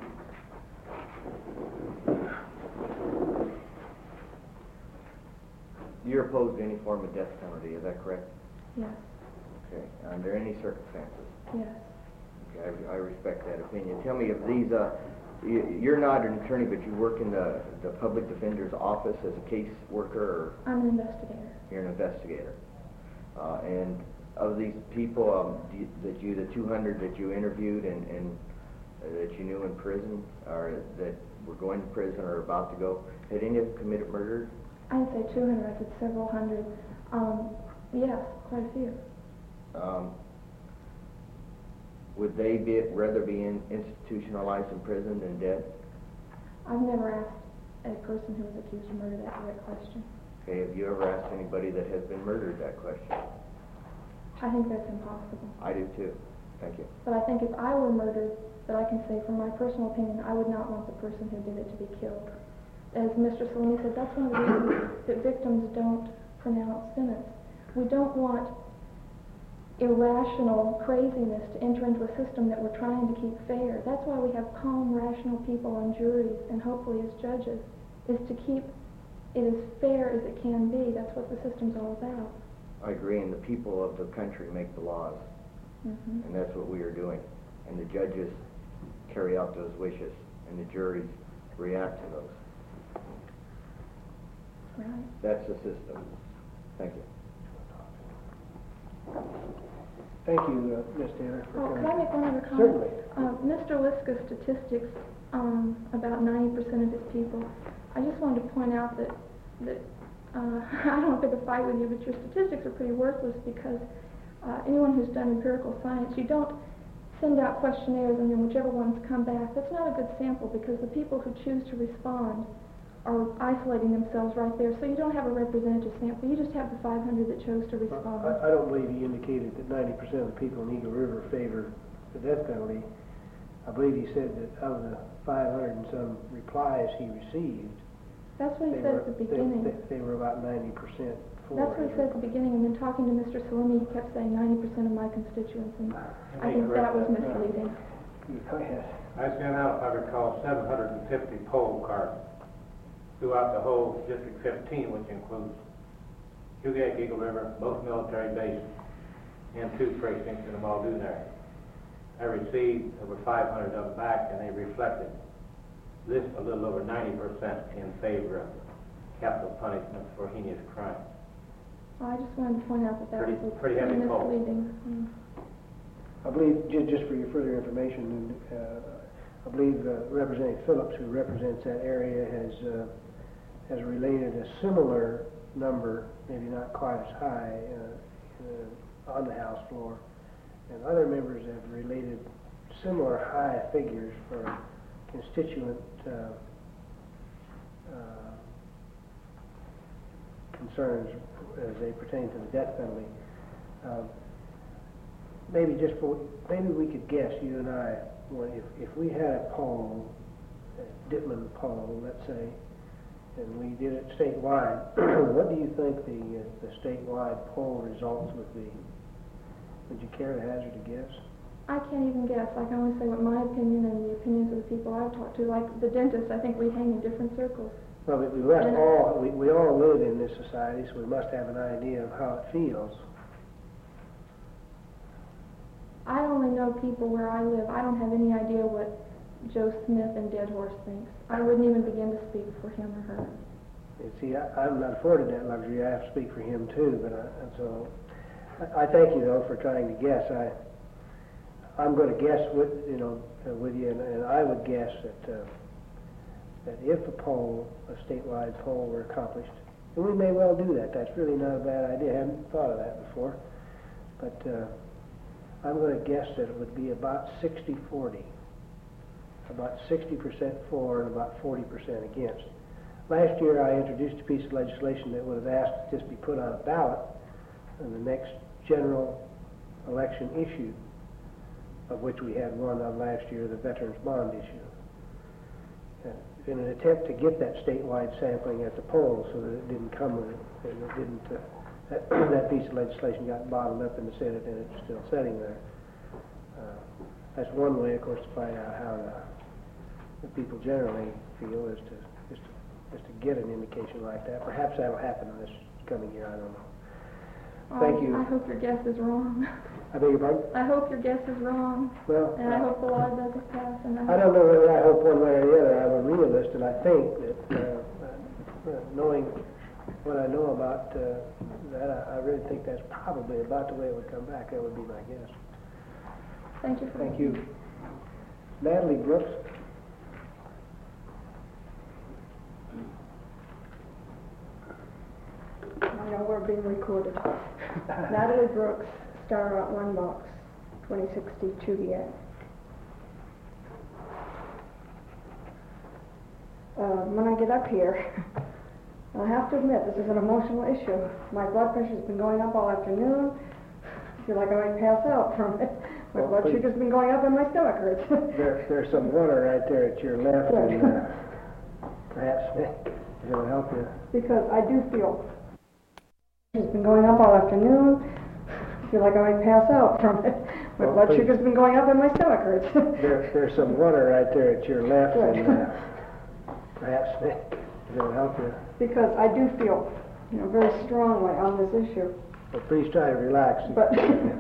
you're opposed to any form of death penalty, is that correct? Yes. Okay. Under any circumstances? Yes. Okay, I, I respect that opinion. Tell me if these, uh, you, you're not an attorney, but you work in the, the public defender's office as a case worker, or I'm an investigator. you're an investigator. Uh, and of these people, um, do you, that you, the two hundred that you interviewed and, and uh, that you knew in prison, or that were going to prison or about to go, had any of them committed murder? I didn't say two hundred, I said several hundred. Um, yes, quite a few. Um, would they be, rather be in, institutionalized in prison than dead? I've never asked a person who was accused of murder that direct question. Okay, have you ever asked anybody that has been murdered that question? I think that's impossible. I do too. Thank you. But I think if I were murdered, that I can say from my personal opinion, I would not want the person who did it to be killed. As Mister Salini said, that's one of the reasons that victims don't pronounce sentence. We don't want irrational craziness to enter into a system that we're trying to keep fair. That's why we have calm, rational people on juries and hopefully as judges, is to keep it as fair as it can be. That's what the system's all about. I agree, and the people of the country make the laws, Mm-hmm. and that's what we are doing. And the judges carry out those wishes, and the juries react to those. Right. That's the system. Thank you. Thank you, uh, Miz Taylor, for Oh, coming. could I make one other comment? Certainly. Uh, Mister Liska's statistics, um, about ninety percent of his people, I just wanted to point out that, that uh, I don't pick a fight with you, but your statistics are pretty worthless because uh, anyone who's done empirical science, you don't send out questionnaires and then whichever ones come back. That's not a good sample because the people who choose to respond are isolating themselves right there, so you don't have a representative sample. You just have the five hundred that chose to respond. I, I don't believe he indicated that ninety percent of the people in Eagle River favor the death penalty. I believe he said that of the five hundred and some replies he received, That's what he they said were, at the they, beginning. they, they were about ninety percent for. That's what he said at the beginning, and then talking to Mister Salini, he kept saying ninety percent of my constituents, and I think that was misleading. Go ahead. I sent out, if I recall, seven hundred fifty poll cards throughout the whole District fifteen, which includes Hughett, Eagle River, both military bases, and two precincts in the Muldoon area. I received over five hundred of them back, and they reflected this a little over ninety percent in favor of capital punishment for heinous crime. Well, I just wanted to point out that that Pretty- was pretty heavy poll. misleading. Mm. I believe, ju- just for your further information, uh, I believe uh, Representative Phillips, who represents that area, has uh, has related a similar number, maybe not quite as high, uh, uh, on the House floor. And other members have related similar high figures for constituent uh, uh, concerns as they pertain to the death penalty. Um, maybe just for, maybe we could guess, you and I, well, if, if we had a poll, a Dittman poll, let's say, and we did it statewide, what do you think the, uh, the statewide poll results would be? Would you care to hazard a guess? I can't even guess. I can only say what my opinion and the opinions of the people I've talked to. Like the dentist, I think we hang in different circles. Well, we, we must And- all, we, we all live in this society, so we must have an idea of how it feels. I only know people where I live. I don't have any idea what Joe Smith in Dead Horse thinks. I wouldn't even begin to speak for him or her. You see, I, I'm not afforded that luxury. I have to speak for him too, but I, and so I, I thank you though for trying to guess. I, I'm going to guess with you know uh, with you, and, and I would guess that uh, that if a poll, a statewide poll, were accomplished, and we may well do that. That's really not a bad idea. I hadn't thought of that before, but uh, I'm going to guess that it would be about sixty forty. About sixty percent for and about forty percent against. Last year I introduced a piece of legislation that would have asked this be put on a ballot in the next general election issue, of which we had one of last year, the Veterans Bond issue. Uh, in an attempt to get that statewide sampling at the polls so that it didn't come with it, and it didn't, uh, that, that piece of legislation got bottled up in the Senate and it's still sitting there. Uh, that's one way, of course, to find out how the the people generally feel is to, is to is to get an indication like that. Perhaps that'll happen this coming year, I don't know. Thank I, you. I hope your guess is wrong. I beg your pardon? I hope your guess is wrong, Well, and I hope the law doesn't pass. And I, I don't know whether I hope one way or the other. I'm a realist, and I think that uh, uh, knowing what I know about uh, that, I, I really think that's probably about the way it would come back. That would be my guess. Thank you for Thank you. Natalie Brooks. I know we're being recorded. Natalie Brooks, Star Route One Box, twenty sixty Chudiak. Uh, when I get up here, I have to admit this is an emotional issue. My blood pressure's been going up all afternoon. I feel like I might pass out from it. My Well, blood please. sugar's been going up and my stomach hurts. There, there's some water right there at your left, Good. and uh, perhaps it'll help you. Because I do feel it's been going up all afternoon. I feel like I might pass out from it. My Well, blood please. sugar's been going up and my stomach hurts. There, there's some water right there at your left, Good. and uh, perhaps it'll help you. Because I do feel, you know, very strongly on this issue. Well, please try to relax. But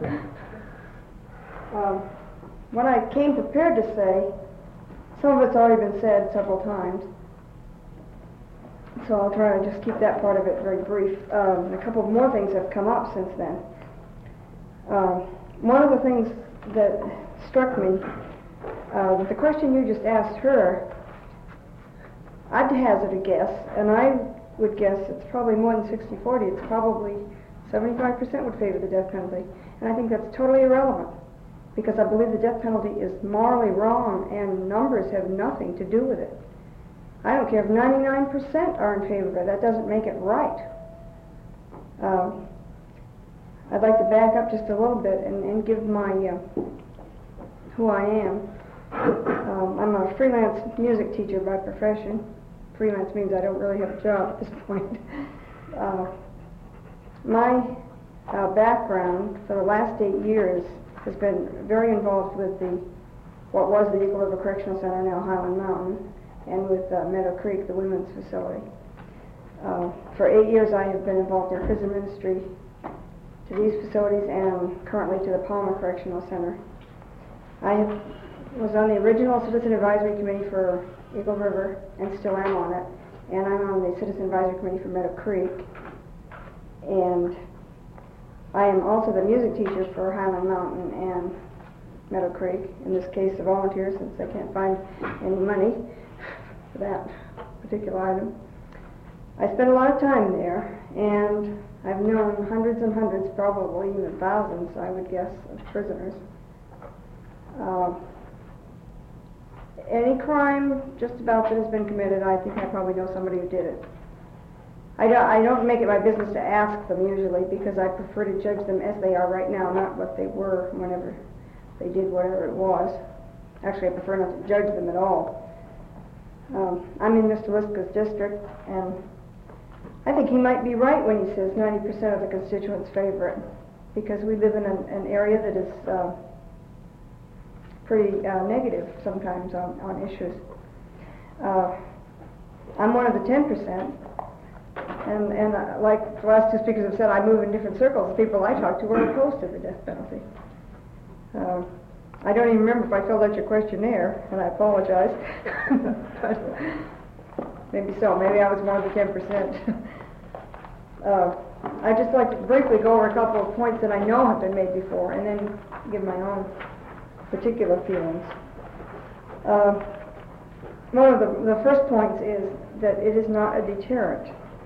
um, what I came prepared to say, some of it's already been said several times, so I'll try to just keep that part of it very brief. Um, a couple more things have come up since then. Um, one of the things that struck me, uh, the question you just asked her, I'd hazard a guess, and I would guess it's probably more than sixty forty. It's probably seventy-five percent would favor the death penalty, and I think that's totally irrelevant, because I believe the death penalty is morally wrong, and numbers have nothing to do with it. I don't care if ninety-nine percent are in favor of it. That doesn't make it right. Um, I'd like to back up just a little bit and, and give my uh, who I am. Um, I'm a freelance music teacher by profession. Freelance means I don't really have a job at this point. Uh, my uh, background for the last eight years has been very involved with the what was the Eagle River Correctional Center, now Highland Mountain, and with uh, Meadow Creek, the women's facility. Uh, for eight years I have been involved in prison ministry to these facilities and currently to the Palmer Correctional Center. I have was on the original Citizen Advisory Committee for Eagle River and still am on it, and I'm on the Citizen Advisory Committee for Meadow Creek, and I am also the music teacher for Highland Mountain and Meadow Creek, in this case a volunteer since I can't find any money for that particular item. I spend a lot of time there, and I've known hundreds and hundreds, probably even thousands, I would guess, of prisoners. Uh, any crime just about that has been committed, I think I probably know somebody who did it. I don't, I don't make it my business to ask them usually, because I prefer to judge them as they are right now, not what they were whenever they did whatever it was. Actually, I prefer not to judge them at all. Um, I'm in Mister Liska's district, and I think he might be right when he says ninety percent of the constituents favor it, because we live in an, an area that is uh, pretty uh, negative sometimes on, on issues. Uh, I'm one of the ten percent, and, and uh, like the last two speakers have said, I move in different circles. The people I talk to are opposed to the death penalty. Uh, I don't even remember if I filled out your questionnaire, and I apologize. But maybe so. Maybe I was one of the ten percent. uh, I'd just like to briefly go over a couple of points that I know have been made before, and then give my own particular feelings. Uh, one of the, the first points is that it is not a deterrent.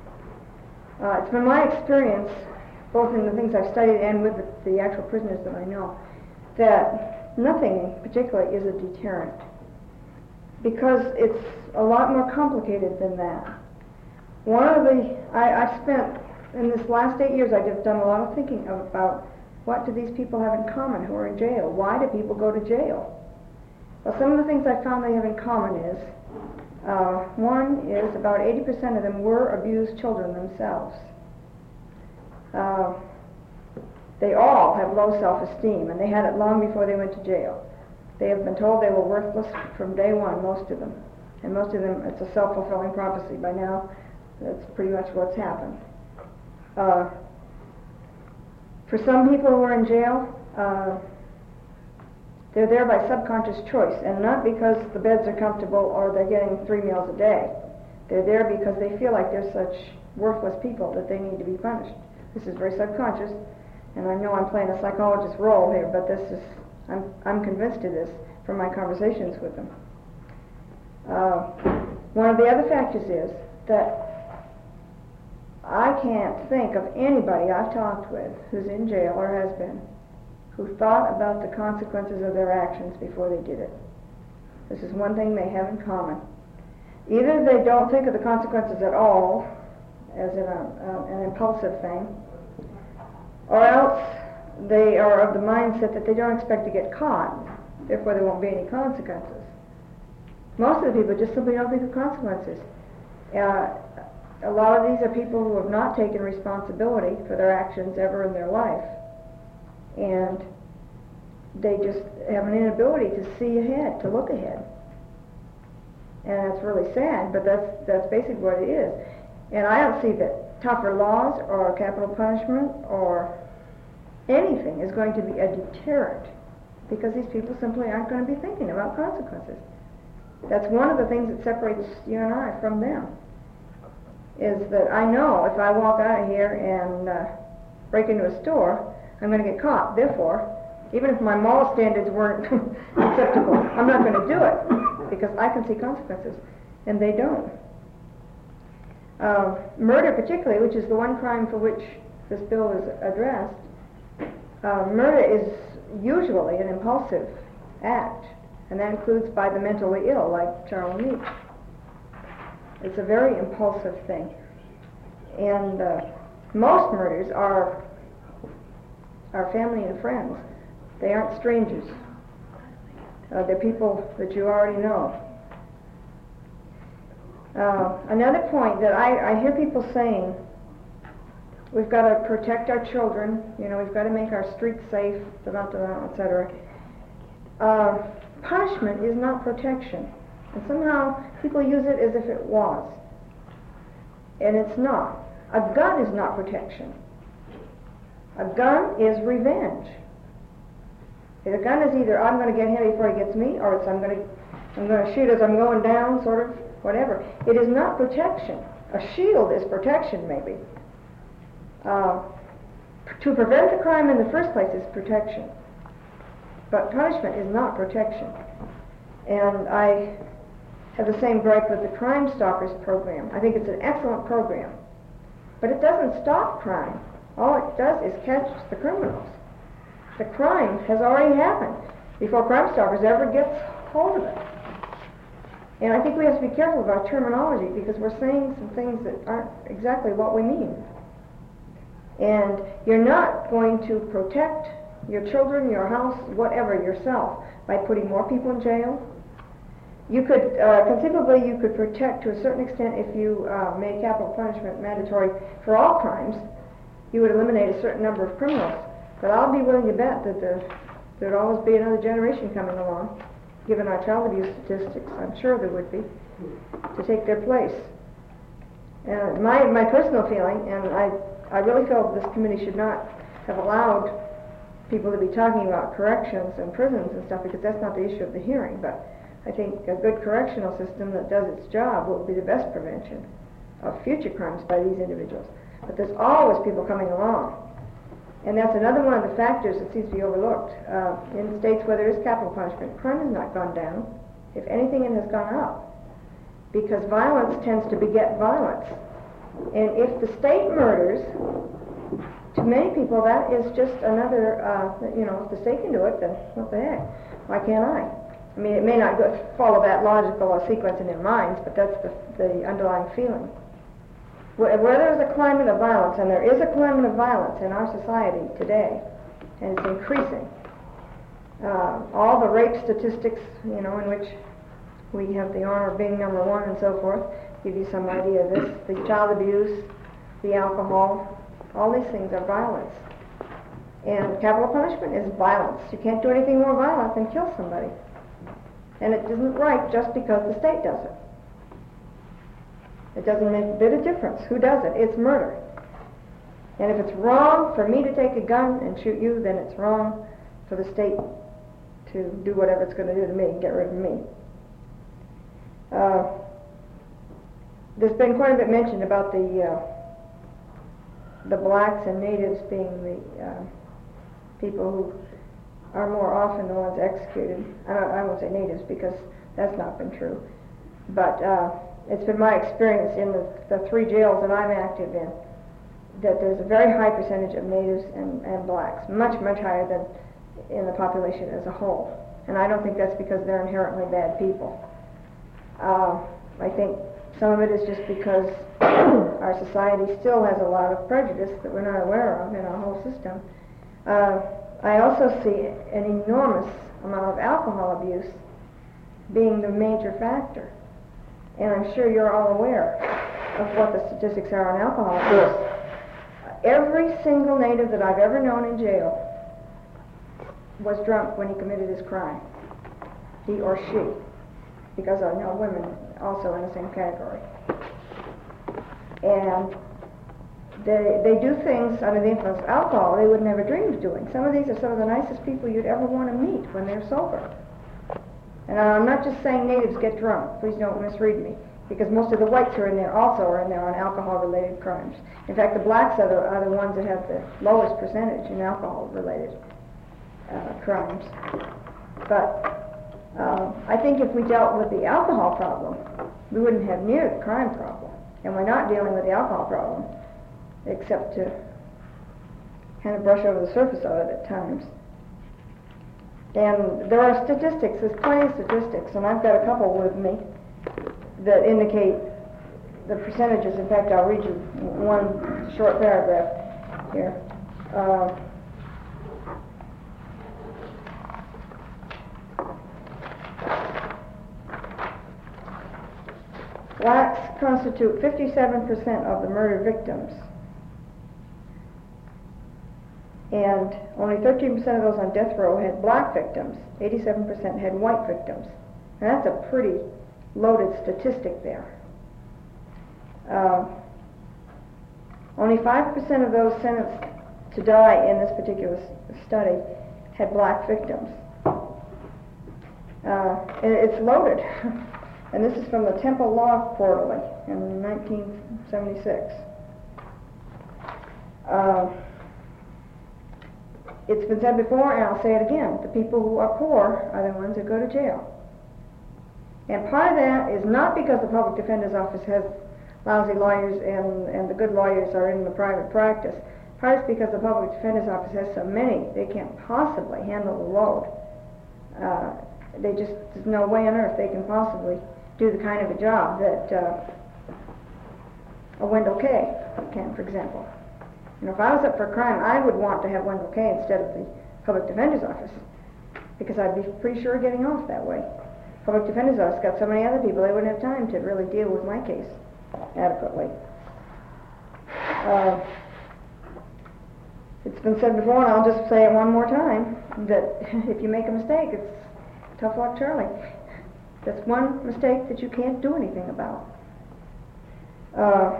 Uh, it's been my experience, both in the things I've studied and with the, the actual prisoners that I know, that nothing particularly is a deterrent, because it's a lot more complicated than that. One of the, I, I've spent, in this last eight years, I've done a lot of thinking about what do these people have in common who are in jail? Why do people go to jail? Well, some of the things I found they have in common is, uh, one is about eighty percent of them were abused children themselves. Uh, they all have low self-esteem, and they had it long before they went to jail. They have been told they were worthless from day one, most of them. And most of them, it's a self-fulfilling prophecy by now. That's pretty much what's happened. Uh, for some people who are in jail, uh, they're there by subconscious choice, and not because the beds are comfortable or they're getting three meals a day. They're there because they feel like they're such worthless people that they need to be punished. This is very subconscious, and I know I'm playing a psychologist's role here, but this is, I'm, I'm convinced of this from my conversations with them. Uh, one of the other factors is that I can't think of anybody I've talked with who's in jail or has been who thought about the consequences of their actions before they did it. This is one thing they have in common. Either they don't think of the consequences at all, as in a, uh, an impulsive thing, or else they are of the mindset that they don't expect to get caught, therefore there won't be any consequences. Most of the people just simply don't think of consequences. Uh, a lot of these are people who have not taken responsibility for their actions ever in their life, and they just have an inability to see ahead, to look ahead. And that's really sad, but that's that's basically what it is. And I don't see that tougher laws or capital punishment or anything is going to be a deterrent, because these people simply aren't going to be thinking about consequences. That's one of the things that separates you and I from them, is that I know if I walk out of here and uh, break into a store, I'm going to get caught. Therefore, even if my moral standards weren't acceptable, I'm not going to do it, because I can see consequences, and they don't. Uh, murder particularly, which is the one crime for which this bill is addressed, uh, murder is usually an impulsive act, and that includes by the mentally ill, like Charles Meach. It's a very impulsive thing. And uh, most murders are, are family and friends. They aren't strangers. Uh, they're people that you already know. Uh, another point that I, I hear people saying, we've got to protect our children, you know, we've got to make our streets safe, et cetera. Uh, punishment is not protection. And somehow people use it as if it was. And it's not. A gun is not protection. A gun is revenge. A gun is either I'm going to get him before he gets me, or it's I'm going to I'm going to shoot as I'm going down, sort of, whatever. It is not protection. A shield is protection, maybe. Uh, to prevent the crime in the first place is protection. But punishment is not protection. And I have the same gripe with the Crime Stoppers program. I think it's an excellent program. But it doesn't stop crime. All it does is catch the criminals. The crime has already happened before Crime Stoppers ever gets hold of it. And I think we have to be careful of our terminology, because we're saying some things that aren't exactly what we mean. And you're not going to protect your children, your house, whatever, yourself, by putting more people in jail. You could, uh, conceivably, you could protect to a certain extent if you uh, made capital punishment mandatory for all crimes. You would eliminate a certain number of criminals. But I'll be willing to bet that there would always be another generation coming along, given our child abuse statistics. I'm sure there would be, to take their place. And my, my personal feeling, and I, I really feel this committee should not have allowed people to be talking about corrections and prisons and stuff, because that's not the issue of the hearing. But I think a good correctional system that does its job will be the best prevention of future crimes by these individuals. But there's always people coming along. And that's another one of the factors that seems to be overlooked. Uh, in states where there is capital punishment, crime has not gone down. If anything, it has gone up. Because violence tends to beget violence. And if the state murders, to many people that is just another, uh, you know, if the state can do it, then what the heck? Why can't I? I mean, it may not go follow that logical uh, sequence in their minds, but that's the, the underlying feeling. Where, where there's a climate of violence, and there is a climate of violence in our society today, and it's increasing. Uh, all the rape statistics, you know, in which we have the honor of being number one and so forth, give you some idea of this. The child abuse, the alcohol, all these things are violence. And capital punishment is violence. You can't do anything more violent than kill somebody. And it isn't right just because the state does it. It doesn't make a bit of difference who does it. It's murder. And if it's wrong for me to take a gun and shoot you, then it's wrong for the state to do whatever it's going to do to me, get rid of me. Uh, there's been quite a bit mentioned about the uh, the blacks and natives being the uh, people who are more often the ones executed. I, don't, I won't say natives because that's not been true. But uh, it's been my experience in the, the three jails that I'm active in that there's a very high percentage of natives and, and blacks, much, much higher than in the population as a whole. And I don't think that's because they're inherently bad people. Uh, I think some of it is just because our society still has a lot of prejudice that we're not aware of in our whole system. Uh, I also see an enormous amount of alcohol abuse being the major factor. And I'm sure you're all aware of what the statistics are on alcohol abuse. Every single native that I've ever known in jail was drunk when he committed his crime, he or she, because I know women also in the same category. And they, they do things under the influence of alcohol they would never dream of doing. Some of these are some of the nicest people you'd ever want to meet when they're sober. And I'm not just saying natives get drunk, please don't misread me, because most of the whites who are in there also are in there on alcohol-related crimes. In fact, the blacks are the, are the ones that have the lowest percentage in alcohol-related uh, crimes. But um, I think if we dealt with the alcohol problem, we wouldn't have near the crime problem. And we're not dealing with the alcohol problem, except to kind of brush over the surface of it at times. And there are statistics, there's plenty of statistics, and I've got a couple with me that indicate the percentages. In fact, I'll read you one short paragraph here. Uh, blacks constitute fifty-seven percent of the murder victims, and only thirteen percent of those on death row had black victims, eighty-seven percent had white victims. And that's a pretty loaded statistic there. Uh, only five percent of those sentenced to die in this particular s- study had black victims. Uh, and it's loaded. And this is from the Temple Law Quarterly in nineteen seventy-six. Uh, it's been said before, and I'll say it again, the people who are poor are the ones that go to jail. And part of that is not because the public defender's office has lousy lawyers and, and the good lawyers are in the private practice. Part is because the public defender's office has so many, they can't possibly handle the load. Uh, they just, there's no way on earth they can possibly do the kind of a job that uh, a Wendell Kay can, for example. You know, if I was up for a crime, I would want to have Wendell Kay instead of the public defender's office, because I'd be pretty sure getting off that way. Public defender's office got so many other people, they wouldn't have time to really deal with my case adequately. Uh, it's been said before, and I'll just say it one more time, that if you make a mistake, it's tough luck, Charlie. That's one mistake that you can't do anything about. Uh,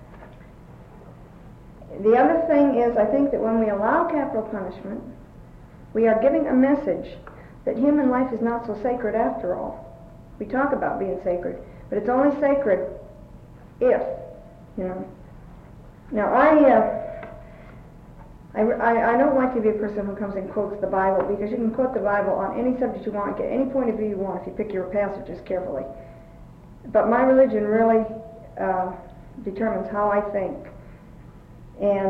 the other thing is, I think that when we allow capital punishment, we are giving a message that human life is not so sacred after all. We talk about being sacred, but it's only sacred if, you know. Now, I, uh, I, I, I don't like to be a person who comes and quotes the Bible, because you can quote the Bible on any subject you want, get any point of view you want if you pick your passages carefully. But my religion really uh, determines how I think. And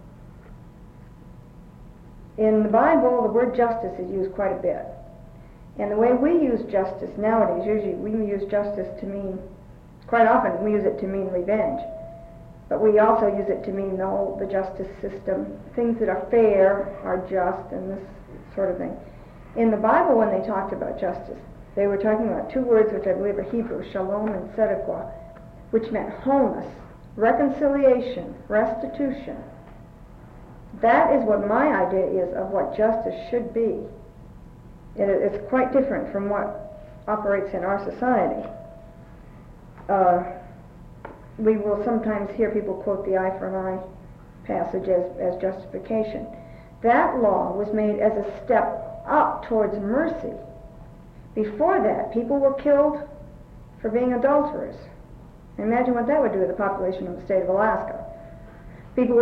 in the Bible, the word justice is used quite a bit. And the way we use justice nowadays, usually we use justice to mean, quite often we use it to mean revenge. But we also use it to mean the whole, the justice system, things that are fair, are just, and this sort of thing. In the Bible, when they talked about justice, they were talking about two words which I believe are Hebrew, shalom and tzedakah, which meant wholeness, reconciliation, restitution. That is what my idea is of what justice should be. It, it's quite different from what operates in our society. Uh, we will sometimes hear people quote the eye for an eye passage as, as justification. That law was made as a step up towards mercy. Before that, people were killed for being adulterers. Imagine what that would do to the population of the state of Alaska. People were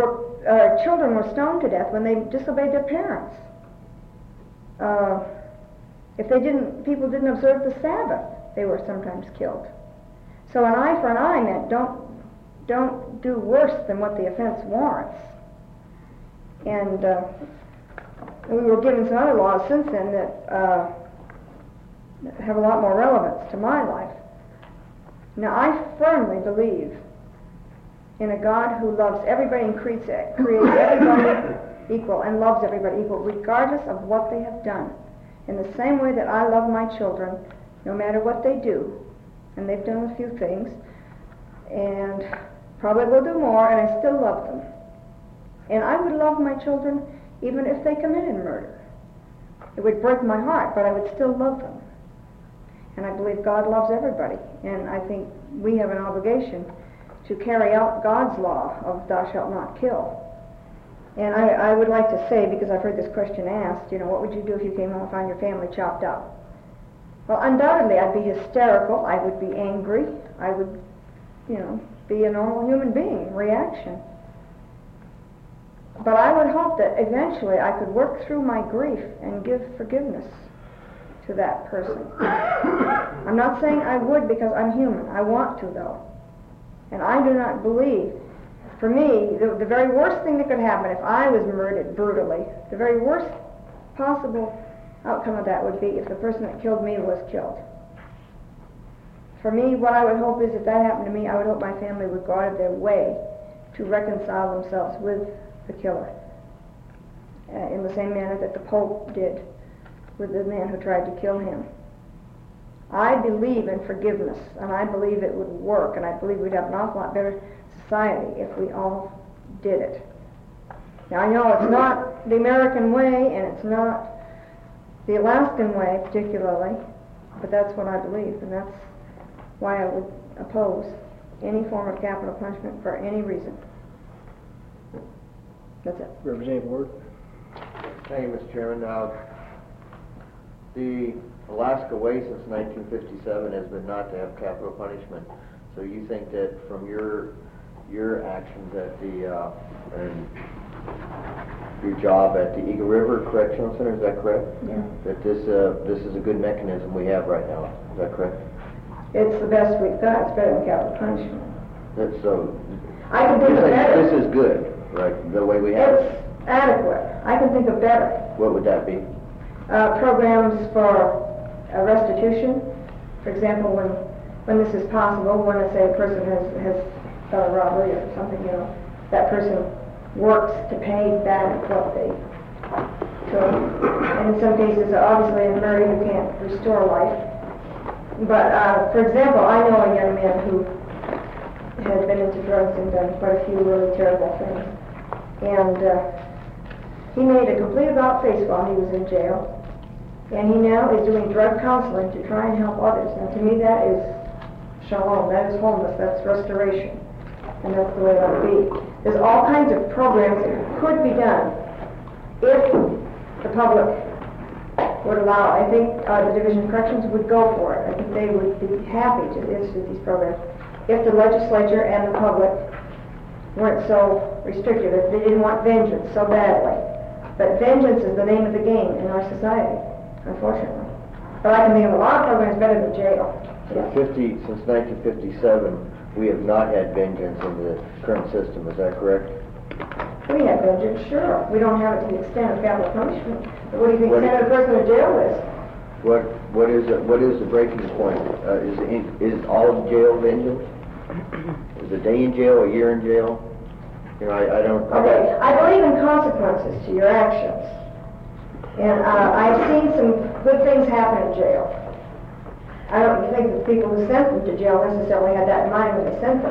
uh, children were stoned to death when they disobeyed their parents. Uh, if they didn't, people didn't observe the Sabbath, they were sometimes killed. So an eye for an eye meant don't, don't do worse than what the offense warrants. And uh, we were given some other laws since then that uh, have a lot more relevance to my life. Now, I firmly believe in a God who loves everybody and creates, creates everybody equal and loves everybody equal, regardless of what they have done. In the same way that I love my children, no matter what they do, and they've done a few things, and probably will do more, and I still love them. And I would love my children even if they committed murder. It would break my heart, but I would still love them. And I believe God loves everybody, and I think we have an obligation to carry out God's law of thou shalt not kill. And I, I would like to say, because I've heard this question asked, you know, what would you do if you came home and found your family chopped up? Well, undoubtedly I'd be hysterical, I would be angry, I would, you know, be a normal human being, reaction. But I would hope that eventually I could work through my grief and give forgiveness to that person. I'm not saying I would because I'm human. I want to, though. And I do not believe, for me, the, the very worst thing that could happen if I was murdered brutally, the very worst possible outcome of that would be if the person that killed me was killed. For me, what I would hope is if that happened to me, I would hope my family would go out of their way to reconcile themselves with the killer, uh, in the same manner that the Pope did with the man who tried to kill him. I believe in forgiveness, and I believe it would work, and I believe we'd have an awful lot better society if we all did it. Now, I know it's not the American way, and it's not the Alaskan way particularly, but that's what I believe, and that's why I would oppose any form of capital punishment for any reason. That's it. Representative Ward. Thank you, Mister Chairman. Uh, the Alaska way since nineteen fifty-seven has been not to have capital punishment. So you think that from your your actions at the uh, and your job at the Eagle River Correctional Center, is that correct? Yeah. That this uh, this is a good mechanism we have right now. Is that correct? It's the best we've got. It's better than capital punishment. That's so. I can think you of think better. This is good, right? The way we have It's it. adequate. I can think of better. What would that be? Uh, programs for uh, restitution. For example, when when this is possible, when let's say a person has has done a robbery or something, you know, that person works to pay back what they took. And in some cases, obviously in murder, you can't restore life. But uh, for example, I know a young man who has been into drugs and done quite a few really terrible things. And uh, he made a complete about face while he was in jail. And he now is doing drug counseling to try and help others. And to me that is shalom, that is wholeness, that's restoration. And that's the way it ought to be. There's all kinds of programs that could be done if the public would allow. I think uh, the Division of Corrections would go for it. I think they would be happy to institute these programs if the legislature and the public weren't so restrictive, if they didn't want vengeance so badly. But vengeance is the name of the game in our society, unfortunately. But I can think of a lot of programs better than jail. So fifty since nineteen fifty-seven, we have not had vengeance in the current system. Is that correct? We have vengeance, sure. We don't have it to the extent of capital punishment. But what do you think What sending a person to jail is? What what is it? What is the breaking point? Uh, is in, is all of jail vengeance? Is a day in jail, a year in jail? You know, I, I don't. Okay, I believe in consequences to your actions. And uh, I've seen some good things happen in jail. I don't think the people who sent them to jail necessarily had that in mind when they sent them.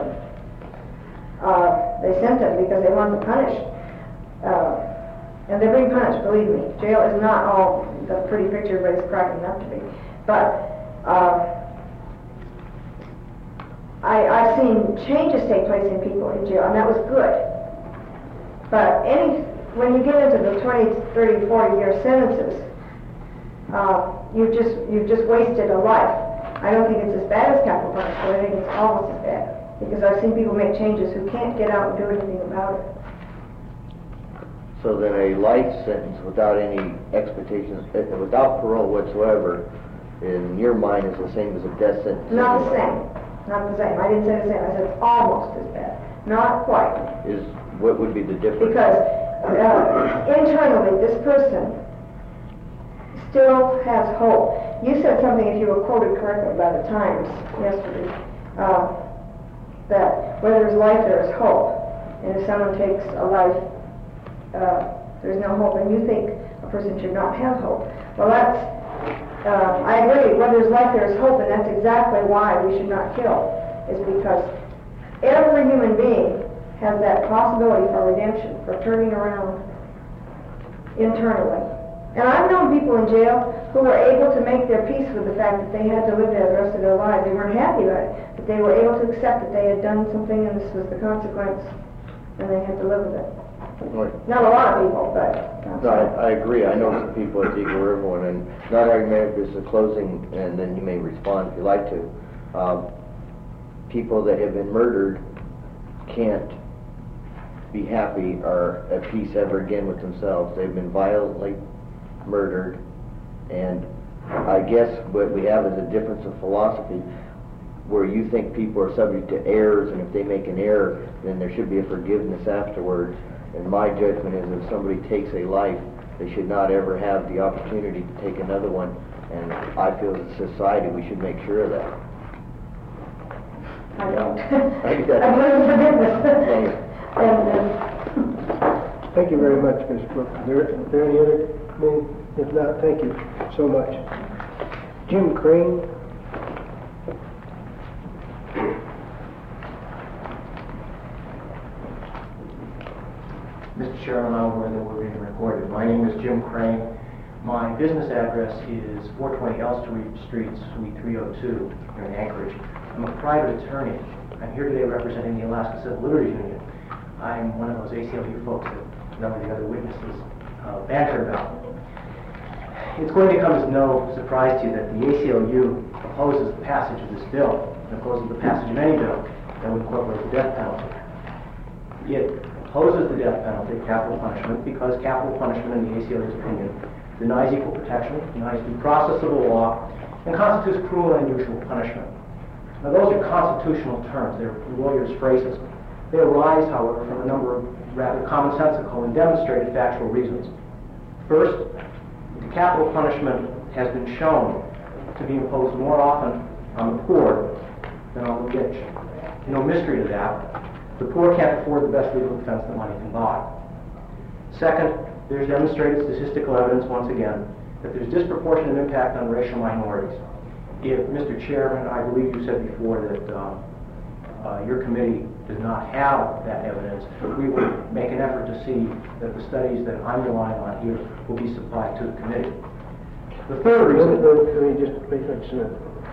Uh, they sent them because they wanted to punish. Uh, and they're being punished, believe me. Jail is not all the pretty picture everybody's cracking up to be. But uh, I, I've seen changes take place in people in jail, and that was good. But any, when you get into the twenty, thirty, forty year sentences, uh, you've just you've just wasted a life. I don't think it's as bad as capital punishment. I think it's almost as bad because I've seen people make changes who can't get out and do anything about it. So then a life sentence without any expectations, uh, without parole whatsoever, in your mind is the same as a death sentence? Not the same, not the same. I didn't say the same, I said it's almost as bad. Not quite. Is, what would be the difference? Because uh, internally, this person still has hope. You said something, if you were quoted correctly by the Times yesterday, uh, that where there's life, there's hope. And if someone takes a life, uh, there's no hope, and you think a person should not have hope. Well, that's, uh, I agree, where there's life, there's hope, and that's exactly why we should not kill, is because every human being has that possibility for redemption, for turning around internally. And I've known people in jail who were able to make their peace with the fact that they had to live there the rest of their lives. They weren't happy about it, but they were able to accept that they had done something and this was the consequence, and they had to live with it. Right. Not a lot of people, but... No, I, I agree. I know some people at the Eagle River one, and not argumentative, this is a closing, and then you may respond if you like to. Um, people that have been murdered can't be happy or at peace ever again with themselves. They've been violently murdered, and I guess what we have is a difference of philosophy, where you think people are subject to errors, and if they make an error, then there should be a forgiveness afterwards. And my judgment is if somebody takes a life, they should not ever have the opportunity to take another one, and I feel as a society we should make sure of that. I don't. I I think that's- believe in forgiveness. And, um, Thank you very much, Miz Brooks. Is there, is there any other committee? If not, thank you so much. Jim Crane. Mister Chairman, I'm aware that we're being recorded. My name is Jim Crane. My business address is four twenty Elster Street, Suite three oh two, here in Anchorage. I'm a private attorney. I'm here today representing the Alaska Civil Liberties Union. I'm one of those A C L U folks that a number of the other witnesses uh, bantered about. It's going to come as no surprise to you that the A C L U opposes the passage of this bill, and opposes the passage of any bill that would incorporate the death penalty. It opposes the death penalty, capital punishment, because capital punishment, in the A C L U's opinion, denies equal protection, denies due process of the law, and constitutes cruel and unusual punishment. Now, those are constitutional terms. They're lawyers' phrases. They arise, however, from a number of rather commonsensical and demonstrated factual reasons. First, the capital punishment has been shown to be imposed more often on the poor than on the rich. No mystery to that. The poor can't afford the best legal defense that money can buy. Second, there's demonstrated statistical evidence, once again, that there's disproportionate impact on racial minorities. If, Mister Chairman, I believe you said before that uh, uh, your committee does not have that evidence, we will make an effort to see that the studies that I'm relying on here will be supplied to the committee. The third reason... Let me just make sure.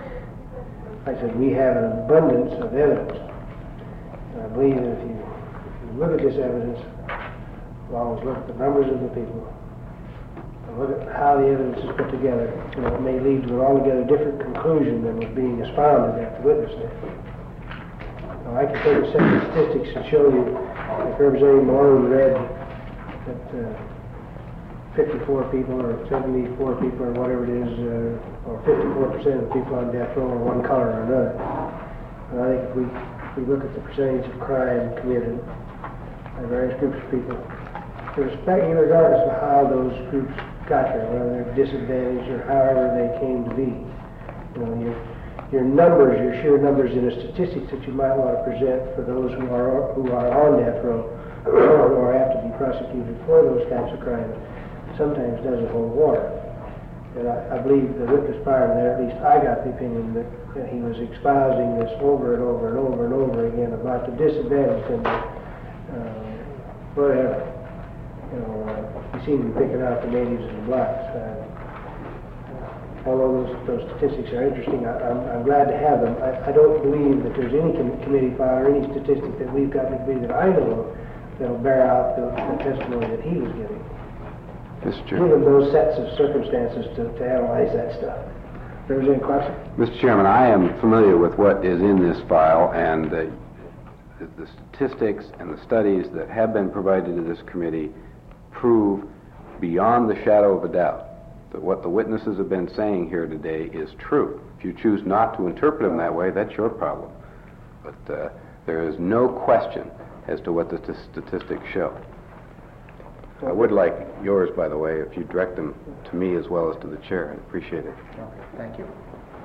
I said we have an abundance of evidence. I believe that if you, if you look at this evidence, we'll always look at the numbers of the people, and look at how the evidence is put together, you know, it may lead to an altogether different conclusion than was being expounded at the witness stand. Now, I can take a set of statistics and show you, like Representative Malone read, that uh, fifty-four people or seventy-four people or whatever it is, uh, or fifty-four percent of the people on death row are one color or another. And I think if we we look at the percentage of crime committed by various groups of people, regardless of how those groups got there, whether they're disadvantaged or however they came to be. You know, your, your numbers, your sheer numbers in the statistics that you might want to present for those who are who are on death row or, or have to be prosecuted for those types of crimes sometimes doesn't hold water. And I, I believe the witness prior to that, at least I got the opinion that, that he was espousing this over and over and over and over again about the disadvantage and the, uh, whatever. You know, uh, he seemed to be picking out the natives and the blacks. Uh, although those, those statistics are interesting, I, I'm, I'm glad to have them. I, I don't believe that there's any com committee file or any statistic that we've got in the committee that I know of that'll bear out the, the testimony that he was giving. Mister Give Chairman. them those sets of circumstances to, to analyze that stuff. Representative Clarkson? Mister Chairman, I am familiar with what is in this file, and uh, the, the statistics and the studies that have been provided to this committee prove beyond the shadow of a doubt that what the witnesses have been saying here today is true. If you choose not to interpret them that way, that's your problem. But uh, there is no question as to what the t- statistics show. I would like yours, by the way, if you direct them to me as well as to the chair. I'd appreciate it. Okay, thank you.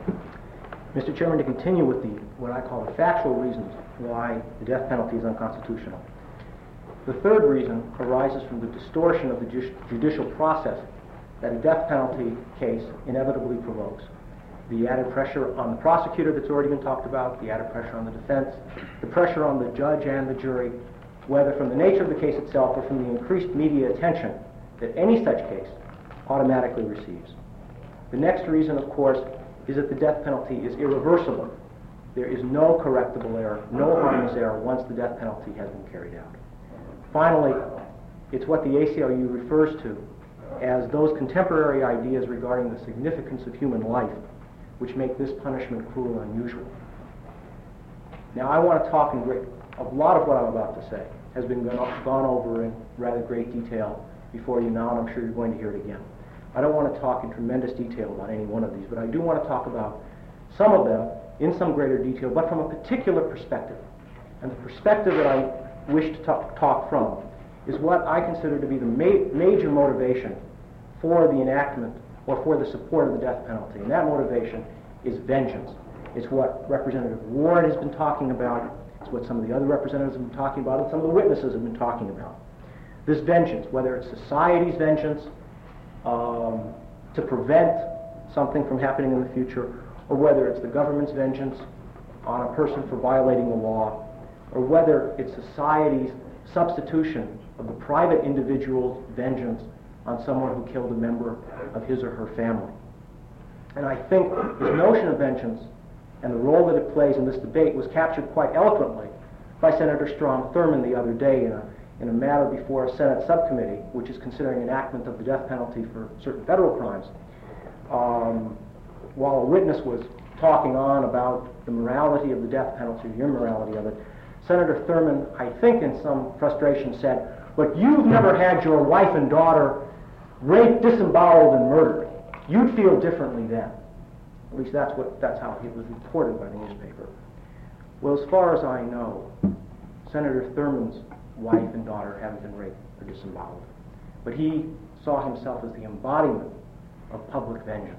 Mister Chairman, to continue with the what I call the factual reasons why the death penalty is unconstitutional. The third reason arises from the distortion of the ju- judicial process that a death penalty case inevitably provokes. The added pressure on the prosecutor that's already been talked about, the added pressure on the defense, the pressure on the judge and the jury, whether from the nature of the case itself or from the increased media attention that any such case automatically receives. The next reason, of course, is that the death penalty is irreversible. There is no correctable error, no harmless error once the death penalty has been carried out. Finally, it's what the A C L U refers to as those contemporary ideas regarding the significance of human life which make this punishment cruel and unusual. Now, I want to talk in great, a lot of what I'm about to say has been gone, gone over in rather great detail before you now, and I'm sure you're going to hear it again. I don't want to talk in tremendous detail about any one of these, but I do want to talk about some of them in some greater detail, but from a particular perspective. And the perspective that I wish to talk, talk from is what I consider to be the ma- major motivation for the enactment or for the support of the death penalty. And that motivation is vengeance. It's what Representative Ward has been talking about. It's what some of the other representatives have been talking about, and some of the witnesses have been talking about. This vengeance, whether it's society's vengeance um, to prevent something from happening in the future, or whether it's the government's vengeance on a person for violating the law, or whether it's society's substitution of the private individual's vengeance on someone who killed a member of his or her family. And I think this notion of vengeance and the role that it plays in this debate was captured quite eloquently by Senator Strom Thurmond the other day in a, in a matter before a Senate subcommittee, which is considering enactment of the death penalty for certain federal crimes. Um, while a witness was talking on about the morality of the death penalty, the immorality of it, Senator Thurmond, I think in some frustration, said, "But you've never had your wife and daughter raped, disemboweled, and murdered. You'd feel differently then." At least that's what that's how it was reported by the newspaper. Well, as far as I know, Senator Thurmond's wife and daughter haven't been raped or disemboweled. But he saw himself as the embodiment of public vengeance.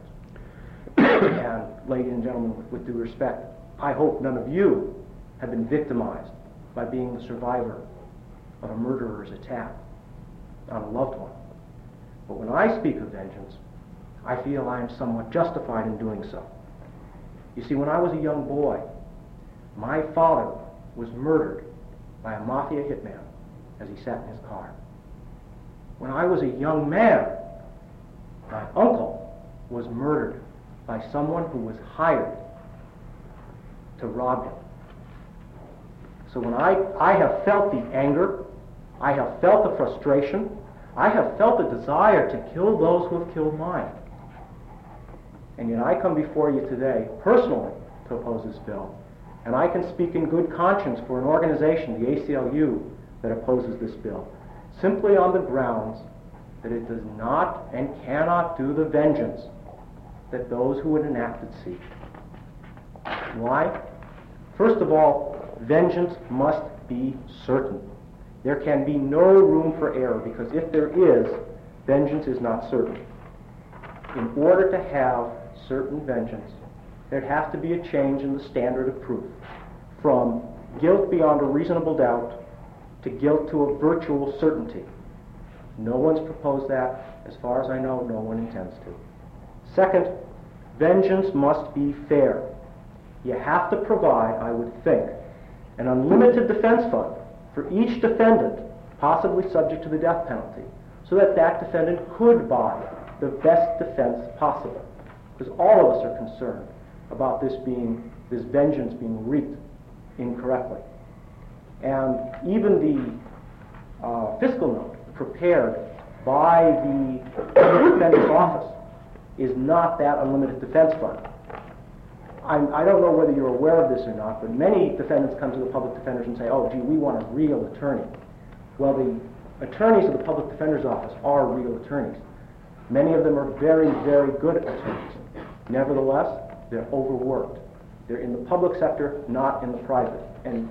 And, ladies and gentlemen, with, with due respect, I hope none of you have been victimized by being the survivor of a murderer's attack on a loved one. But when I speak of vengeance, I feel I am somewhat justified in doing so. You see, when I was a young boy, my father was murdered by a mafia hitman as he sat in his car. When I was a young man, my uncle was murdered by someone who was hired to rob him. So when I, I have felt the anger, I have felt the frustration, I have felt the desire to kill those who have killed mine. And yet I come before you today, personally, to oppose this bill. And I can speak in good conscience for an organization, the A C L U, that opposes this bill, simply on the grounds that it does not and cannot do the vengeance that those who would enact it seek. Why? First of all, vengeance must be certain. There can be no room for error, because if there is, vengeance is not certain. In order to have certain vengeance, there has to be a change in the standard of proof, from guilt beyond a reasonable doubt to guilt to a virtual certainty. No one's proposed that. As far as I know, no one intends to. Second, vengeance must be fair. You have to provide, I would think, an unlimited defense fund for each defendant possibly subject to the death penalty, so that that defendant could buy the best defense possible. Because all of us are concerned about this being, this vengeance being wreaked incorrectly. And even the uh, fiscal note prepared by the Public Defender's Office is not that unlimited defense fund. I'm, I don't know whether you're aware of this or not, but many defendants come to the public defenders and say, "Oh, gee, we want a real attorney." Well, the attorneys of the Public Defender's Office are real attorneys. Many of them are very, very good attorneys. Nevertheless, they're overworked. They're in the public sector, not in the private. And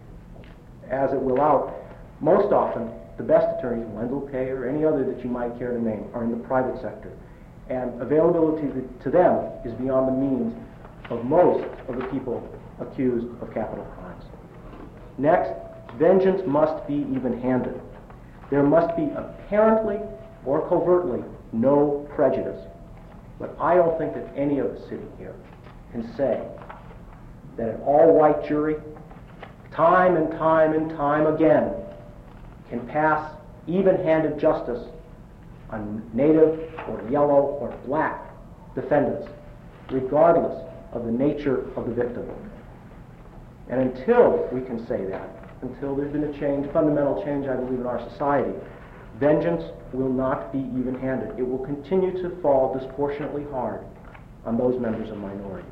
as it will out, most often, the best attorneys, Wendell Kay or any other that you might care to name, are in the private sector. And availability to them is beyond the means of most of the people accused of capital crimes. Next, vengeance must be even-handed. There must be apparently or covertly no prejudice. But I don't think that any of us sitting here can say that an all-white jury, time and time and time again, can pass even-handed justice on native or yellow or black defendants, regardless of the nature of the victim. And until we can say that, until there's been a change, fundamental change, I believe, in our society, vengeance will not be even-handed. It will continue to fall disproportionately hard on those members of minorities.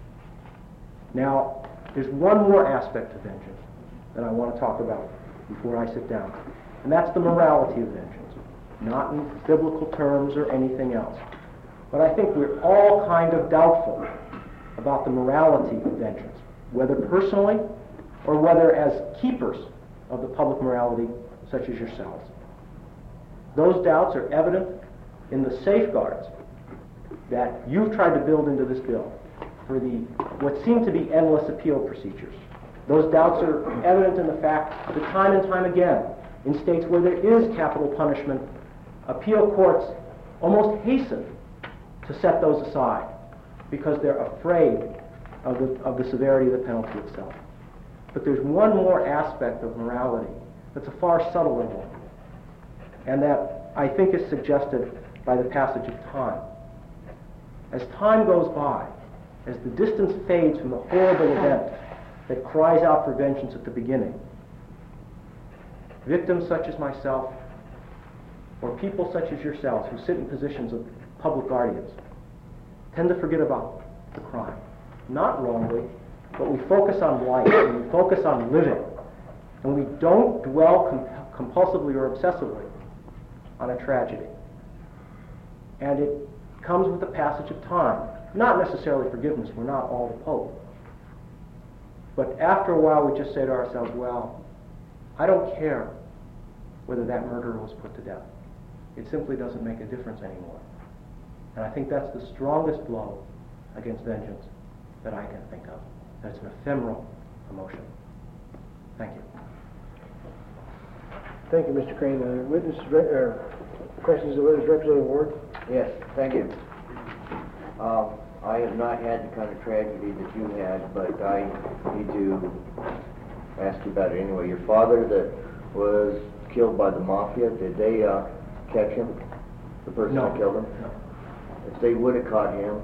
Now, there's one more aspect to vengeance that I want to talk about before I sit down, and that's the morality of vengeance, not in biblical terms or anything else. But I think we're all kind of doubtful about the morality of vengeance, whether personally or whether as keepers of the public morality, such as yourselves. Those doubts are evident in the safeguards that you've tried to build into this bill for the what seem to be endless appeal procedures. Those doubts are evident in the fact that time and time again, in states where there is capital punishment, appeal courts almost hasten to set those aside because they're afraid of the, of the severity of the penalty itself. But there's one more aspect of morality that's a far subtler one, and that I think is suggested by the passage of time. As time goes by, as the distance fades from the horrible event that cries out for vengeance at the beginning, victims such as myself, or people such as yourselves who sit in positions of public guardians, tend to forget about the crime. Not wrongly, but we focus on life, and we focus on living, and we don't dwell com- compulsively or obsessively on a tragedy. And it comes with the passage of time. Not necessarily forgiveness, we're not all the Pope. But after a while we just say to ourselves, well, I don't care whether that murderer was put to death. It simply doesn't make a difference anymore. And I think that's the strongest blow against vengeance that I can think of. That it's an ephemeral emotion. Thank you. Thank you, Mister Crane. Uh, witness, re- uh, questions of witness Representative Ward? Yes, thank you. Uh, I have not had the kind of tragedy that you had, but I need to ask you about it anyway. Your father that was killed by the mafia, did they uh, catch him? The person No. that killed him? No. If they would have caught him,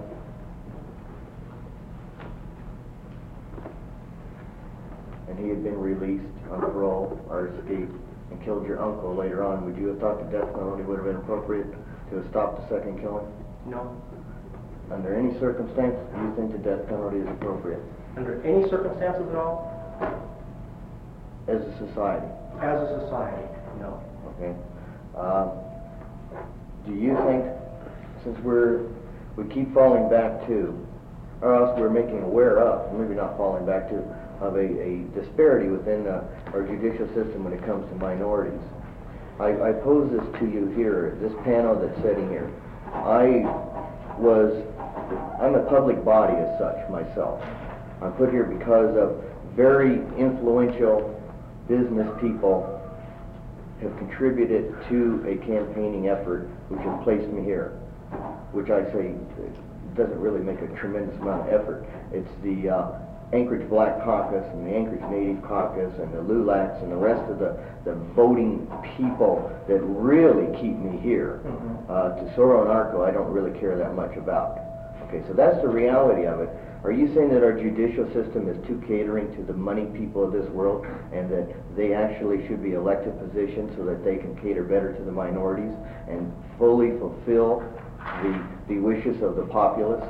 and he had been released on parole or escaped and killed your uncle later on, would you have thought the death penalty would have been appropriate to have stopped the second killing? No. Under any circumstance, do you think the death penalty is appropriate Under any circumstances at all, as a society? as a society, no. Okay. Um, do you think, since we're we keep falling back to, or else we're making aware of, maybe not falling back to, of a, a disparity within uh, our judicial system when it comes to minorities? I, I pose this to you here, this panel that's sitting here. I was, I'm a public body as such myself. I'm put here because of very influential business people have contributed to a campaigning effort which has placed me here, which I say doesn't really make a tremendous amount of effort. It's the uh, Anchorage Black Caucus and the Anchorage Native Caucus and the L U L A Cs and the rest of the, the voting people that really keep me here. Mm-hmm. Uh, Tesoro and Arco I don't really care that much about. Okay, so that's the reality of it. Are you saying that our judicial system is too catering to the money people of this world and that they actually should be elected positions so that they can cater better to the minorities and fully fulfill the, the wishes of the populace?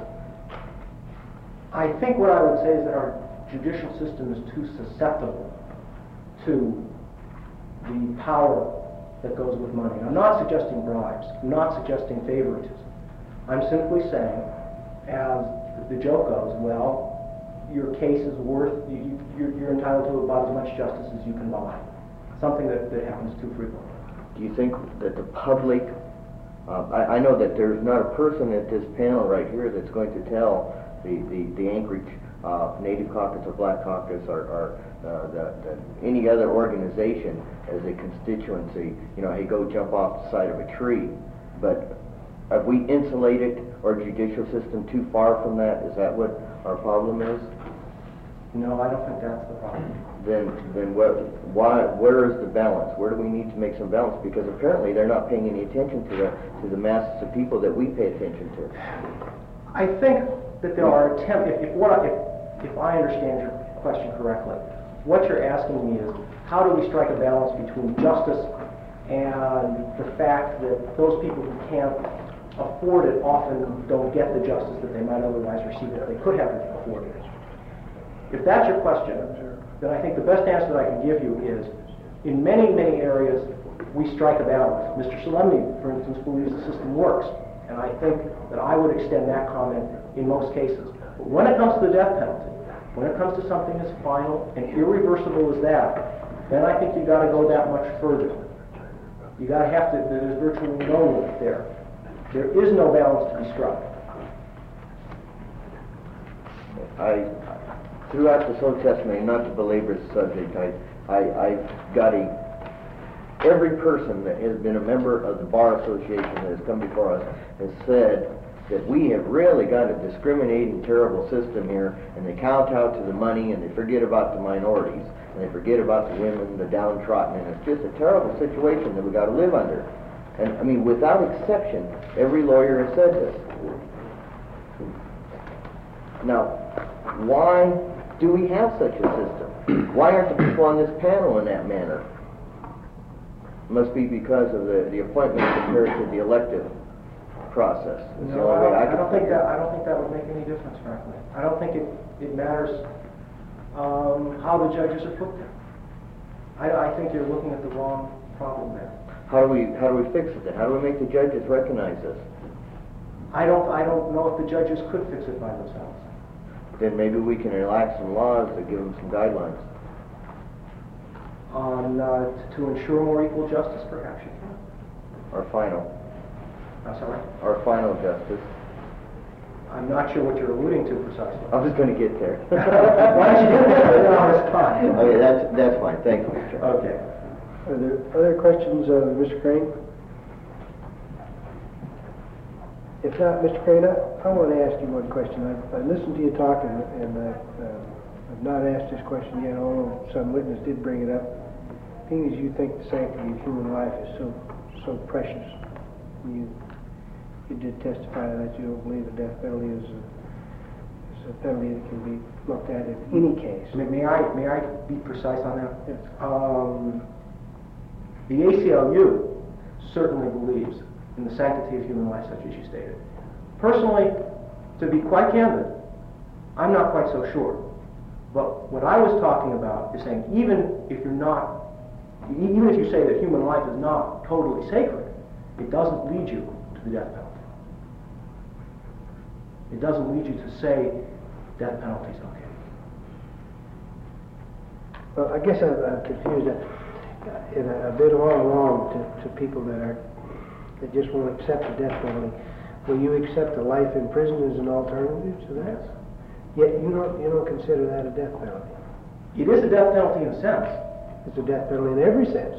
I think what I would say is that our judicial system is too susceptible to the power that goes with money. I'm not suggesting bribes. I'm not suggesting favoritism. I'm simply saying, as the joke goes, well, your case is worth, you, you're, you're entitled to about as much justice as you can buy. Something that, that happens too frequently. Do you think that the public, uh, I, I know that there's not a person at this panel right here that's going to tell the, the, the Anchorage uh, Native Caucus or Black Caucus or, or uh, the, the, any other organization as a constituency, you know, hey, go jump off the side of a tree. But have we insulated our judicial system too far from that? Is that what our problem is? No, I don't think that's the problem. Then, then what, why, where is the balance? Where do we need to make some balance? Because apparently they're not paying any attention to the, to the masses of people that we pay attention to. I think that there are attempts, if, if, what I, if, if I understand your question correctly, what you're asking me is, how do we strike a balance between justice and the fact that those people who can't afford it often don't get the justice that they might otherwise receive if they could have afforded it? If that's your question, then I think the best answer that I can give you is, in many, many areas, we strike a balance. Mister Solemni, for instance, believes the system works, and I think that I would extend that comment in most cases. But when it comes to the death penalty, when it comes to something as final and irreversible as that, then I think you got to go that much further. You got to have to, there's virtually no limit there. There is no balance to be struck. I, throughout this whole testimony, not to belabor the subject, I, I, I've got a, every person that has been a member of the Bar Association that has come before us has said that we have really got a discriminating, terrible system here, and they count out to the money, and they forget about the minorities, and they forget about the women, the downtrodden, and it's just a terrible situation that we got to live under. And I mean, without exception, every lawyer has said this. Now, why do we have such a system? Why aren't the people on this panel in that manner? It must be because of the, the appointment compared to the elective process. It's the No, only I don't, way I can don't think figure that, it. I don't think that would make any difference, frankly. I don't think it, it matters um, how the judges are put there. I, I think you're looking at the wrong problem there. How do we how do we fix it then? How do we make the judges recognize this? I don't, I don't know if the judges could fix it by themselves. Then maybe we can relax some laws that give them some guidelines. On, uh, to ensure more equal justice, perhaps you can. Our final, I'm sorry? our final justice. I'm not sure what you're alluding to precisely. I'm just going to get there. Why don't you get there? Then I'll respond. Okay, that's that's fine. Thank you, Mister Chairman. Okay. Are there other questions, uh, Mister Crane? If not, Mister Crane, I, I want to ask you one question. I, I listened to you talk, and, and I, uh, I've not asked this question yet, although some witness did bring it up. Being as you think the sanctity of human life is so so precious, you you did testify that you don't believe the death penalty is a, is a penalty that can be looked at in any case. May, may I may I be precise on that? Yes. Um, the A C L U certainly believes in the sanctity of human life, such as you stated. Personally, to be quite candid, I'm not quite so sure. But what I was talking about is saying, even if you're not, even if you say that human life is not totally sacred, it doesn't lead you to the death penalty. It doesn't lead you to say death penalty is okay. Well, I guess I'm, I'm confused. In a, a bit all along to, to people that are that just won't accept the death penalty. Will you accept a life in prison as an alternative to that? Yes. Yet you don't you don't consider that a death penalty. It is a death penalty in a sense. It's a death penalty in every sense.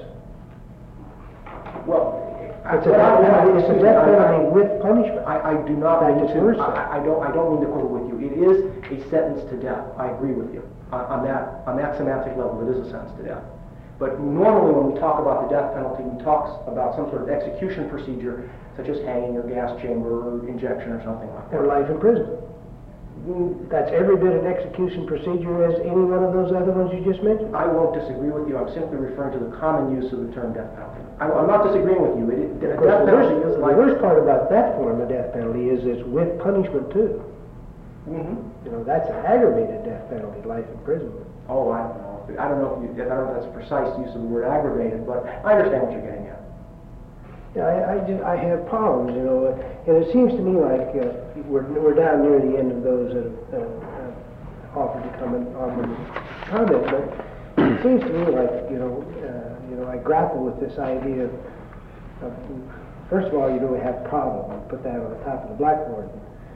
Well, It's a death penalty, it's a death penalty with punishment. I, I do not In fact, mean it's to, worse. I, I don't, I don't mean to quibble with you. It is a sentence to death. I agree with you. On, on that, on that semantic level, it is a sentence to death. But normally when we talk about the death penalty, we talk about some sort of execution procedure, such as hanging or gas chamber or injection or something like that. Or life in prison. That's every bit an execution procedure as any one of those other ones you just mentioned. I won't disagree with you. I'm simply referring to the common use of the term death penalty. I, I'm not disagreeing with you. It, it, Of death course, the worst, penalty is the like... worst part about that form of death penalty is it's with punishment too. Mm-hmm. You know, that's an aggravated death penalty, life imprisonment. Oh, I don't know. I don't know if you, I don't know if that's a precise use of the word aggravated, but I understand what you're getting at. Yeah, I, I just, I have problems, you know, and it seems to me like uh, we're, we're down near the end of those that have uh, uh, offered to come and offer to comment, but it seems to me like, you know, uh, you know, I grapple with this idea of, of first of all, you know, we have a problem, and put that on the top of the blackboard,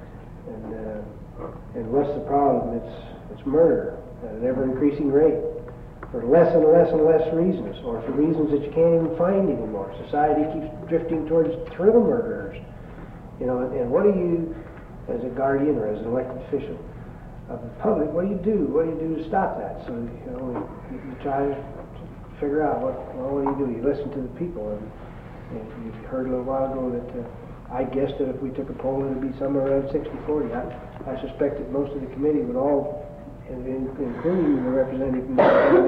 and uh, and what's the problem? It's it's murder at an ever-increasing rate, for less and less and less reasons, or for reasons that you can't even find anymore. Society keeps drifting towards thrill murderers, you know, and, and what do you, as a guardian or as an elected official of the public, what do you do? What do you do to stop that? So, you know, you, you try to figure out what, well, what do you do? You listen to the people, and, and you heard a little while ago that uh, I guessed that if we took a poll, it would be somewhere around sixty forty. I, I suspect that most of the committee would all, and including the representative from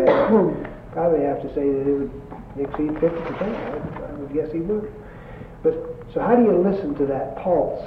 the probably have to say that it would exceed fifty percent. I, I would guess he would. But, so how do you listen to that pulse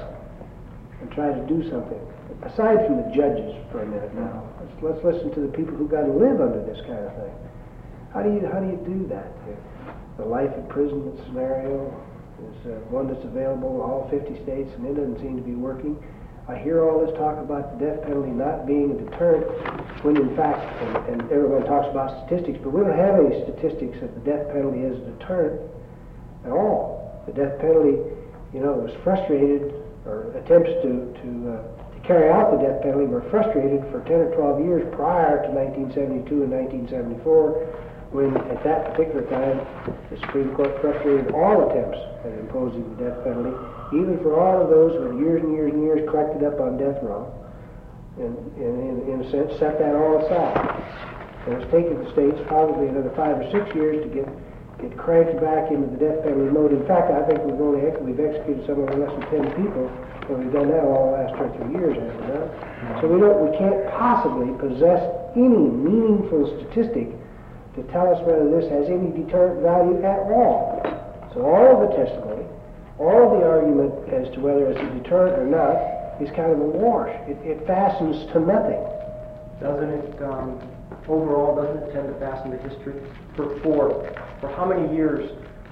and try to do something? Aside from the judges for a minute now, let's, let's listen to the people who got to live under this kind of thing. How do you, how do you do that? The life imprisonment scenario is uh, one that's available in all fifty states, and it doesn't seem to be working. I hear all this talk about the death penalty not being a deterrent, when in fact, and, and everyone talks about statistics, but we don't have any statistics that the death penalty is a deterrent at all. The death penalty, you know, was frustrated, or attempts to, to, uh, to carry out the death penalty were frustrated for ten or twelve years prior to nineteen seventy-two and nineteen seventy-four, when at that particular time the Supreme Court frustrated all attempts at imposing the death penalty, even for all of those who had years and years and years collected up on death row, and, and in, in a sense set that all aside. And it's taken the states probably another five or six years to get get cranked back into the death penalty mode. In fact, I think we've only ex we've executed somewhere less than ten people, and we've done that all the last two or three years, haven't we? Mm-hmm. So we don't we can't possibly possess any meaningful statistic to tell us whether this has any deterrent value at all. So all of the testimony, all of the argument as to whether it's a deterrent or not is kind of a wash. It, it fastens to nothing. Doesn't it, um, overall, doesn't it tend to fasten to history? For, for, for how many years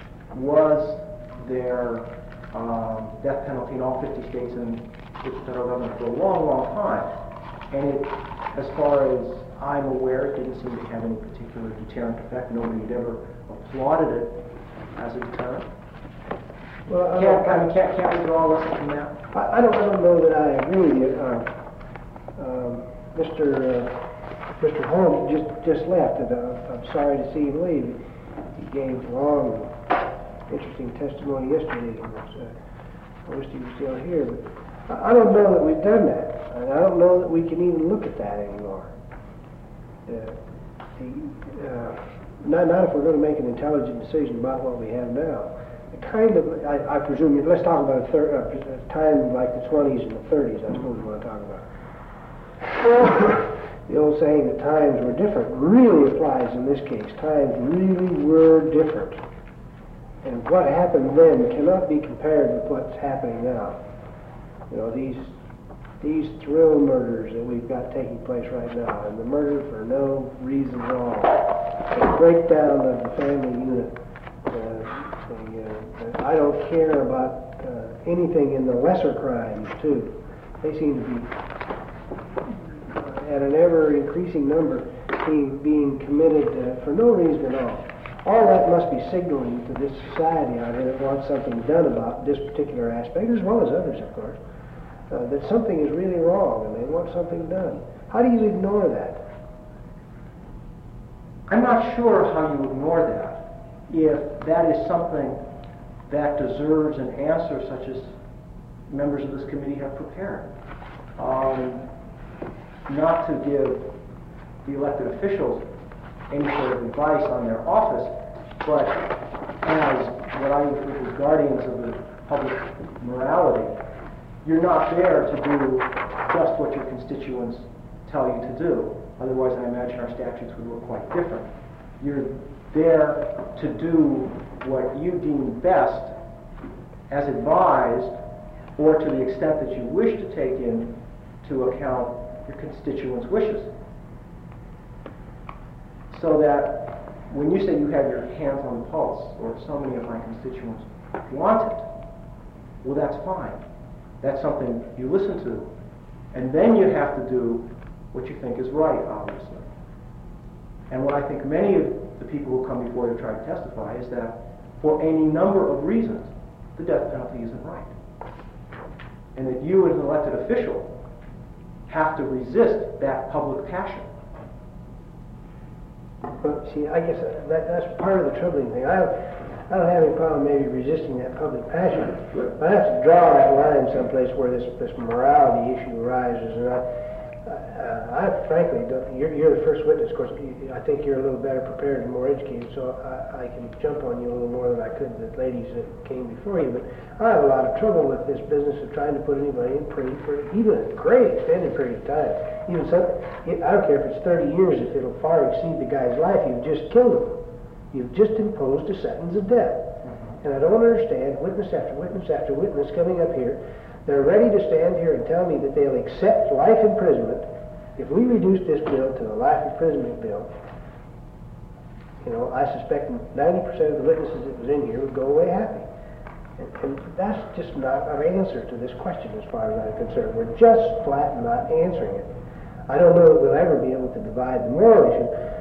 was there um, death penalty in all fifty states and the federal government? For a long, long time. And it, as far as I'm aware, it didn't seem to have any particular deterrent effect. Nobody had ever applauded it as a deterrent. Well, I Can't, don't, I mean, can't, can't we draw a lesson from that? I, I don't, I don't know that I agree with you. Uh, um, Mister Uh, Mister Holmes just just left, and uh, I'm sorry to see him leave. He gave long, interesting testimony yesterday. And was, uh, I wish he was still here, but I, I don't know that we've done that, and I don't know that we can even look at that anymore. Uh, the, uh, not, not if we're going to make an intelligent decision about what we have now. The kind of, I, I presume, let's talk about a, thir a time like the twenties and the thirties, I suppose we want to talk about. The old saying that times were different really applies in this case. Times really were different. And what happened then cannot be compared with what's happening now. You know, these these thrill murders that we've got taking place right now, and the murder for no reason at all, the breakdown of the family unit. Uh, the, uh, I don't care about uh, anything in the lesser crimes, too. They seem to be at an ever-increasing number being, being committed uh, for no reason at all. All that must be signaling to this society out here that wants something done about this particular aspect, as well as others, of course, uh, that something is really wrong and they want something done. How do you ignore that? I'm not sure how you ignore that if that is something that deserves an answer such as members of this committee have prepared. Um, not to give the elected officials any sort of advice on their office, but as what I refer to as guardians of the public morality, you're not there to do just what your constituents tell you to do. Otherwise, I imagine our statutes would look quite different. You're there to do what you deem best as advised, or to the extent that you wish to take into account your constituents' wishes. So that when you say you have your hands on the pulse, or so many of my constituents want it. Well, that's fine. That's something you listen to. And then you have to do what you think is right, obviously. And what I think many of the people who come before you try to testify is that for any number of reasons, the death penalty isn't right. And that you as an elected official have to resist that public passion. Well, see, I guess that, that's part of the troubling thing. I don't, I don't have any problem maybe resisting that public passion, but I have to draw that line someplace where this, this morality issue arises. And I, uh, I frankly, don't, you're, you're the first witness. Of course, you, I think you're a little better prepared and more educated, so I, I can jump on you a little more than I could the ladies that came before you. But I have a lot of trouble with this business of trying to put anybody in prison for even a great extended period of time. Even some, I don't care if it's thirty years, if it'll far exceed the guy's life, you've just killed him. You've just imposed a sentence of death. Mm-hmm. And I don't understand witness after witness after witness coming up here. They're ready to stand here and tell me that they'll accept life imprisonment if we reduce this bill to a life imprisonment bill. You know, I suspect ninety percent of the witnesses that was in here would go away happy. And, and that's just not an answer to this question as far as I'm concerned. We're just flat not answering it. I don't know that we'll ever be able to divide the moral issue,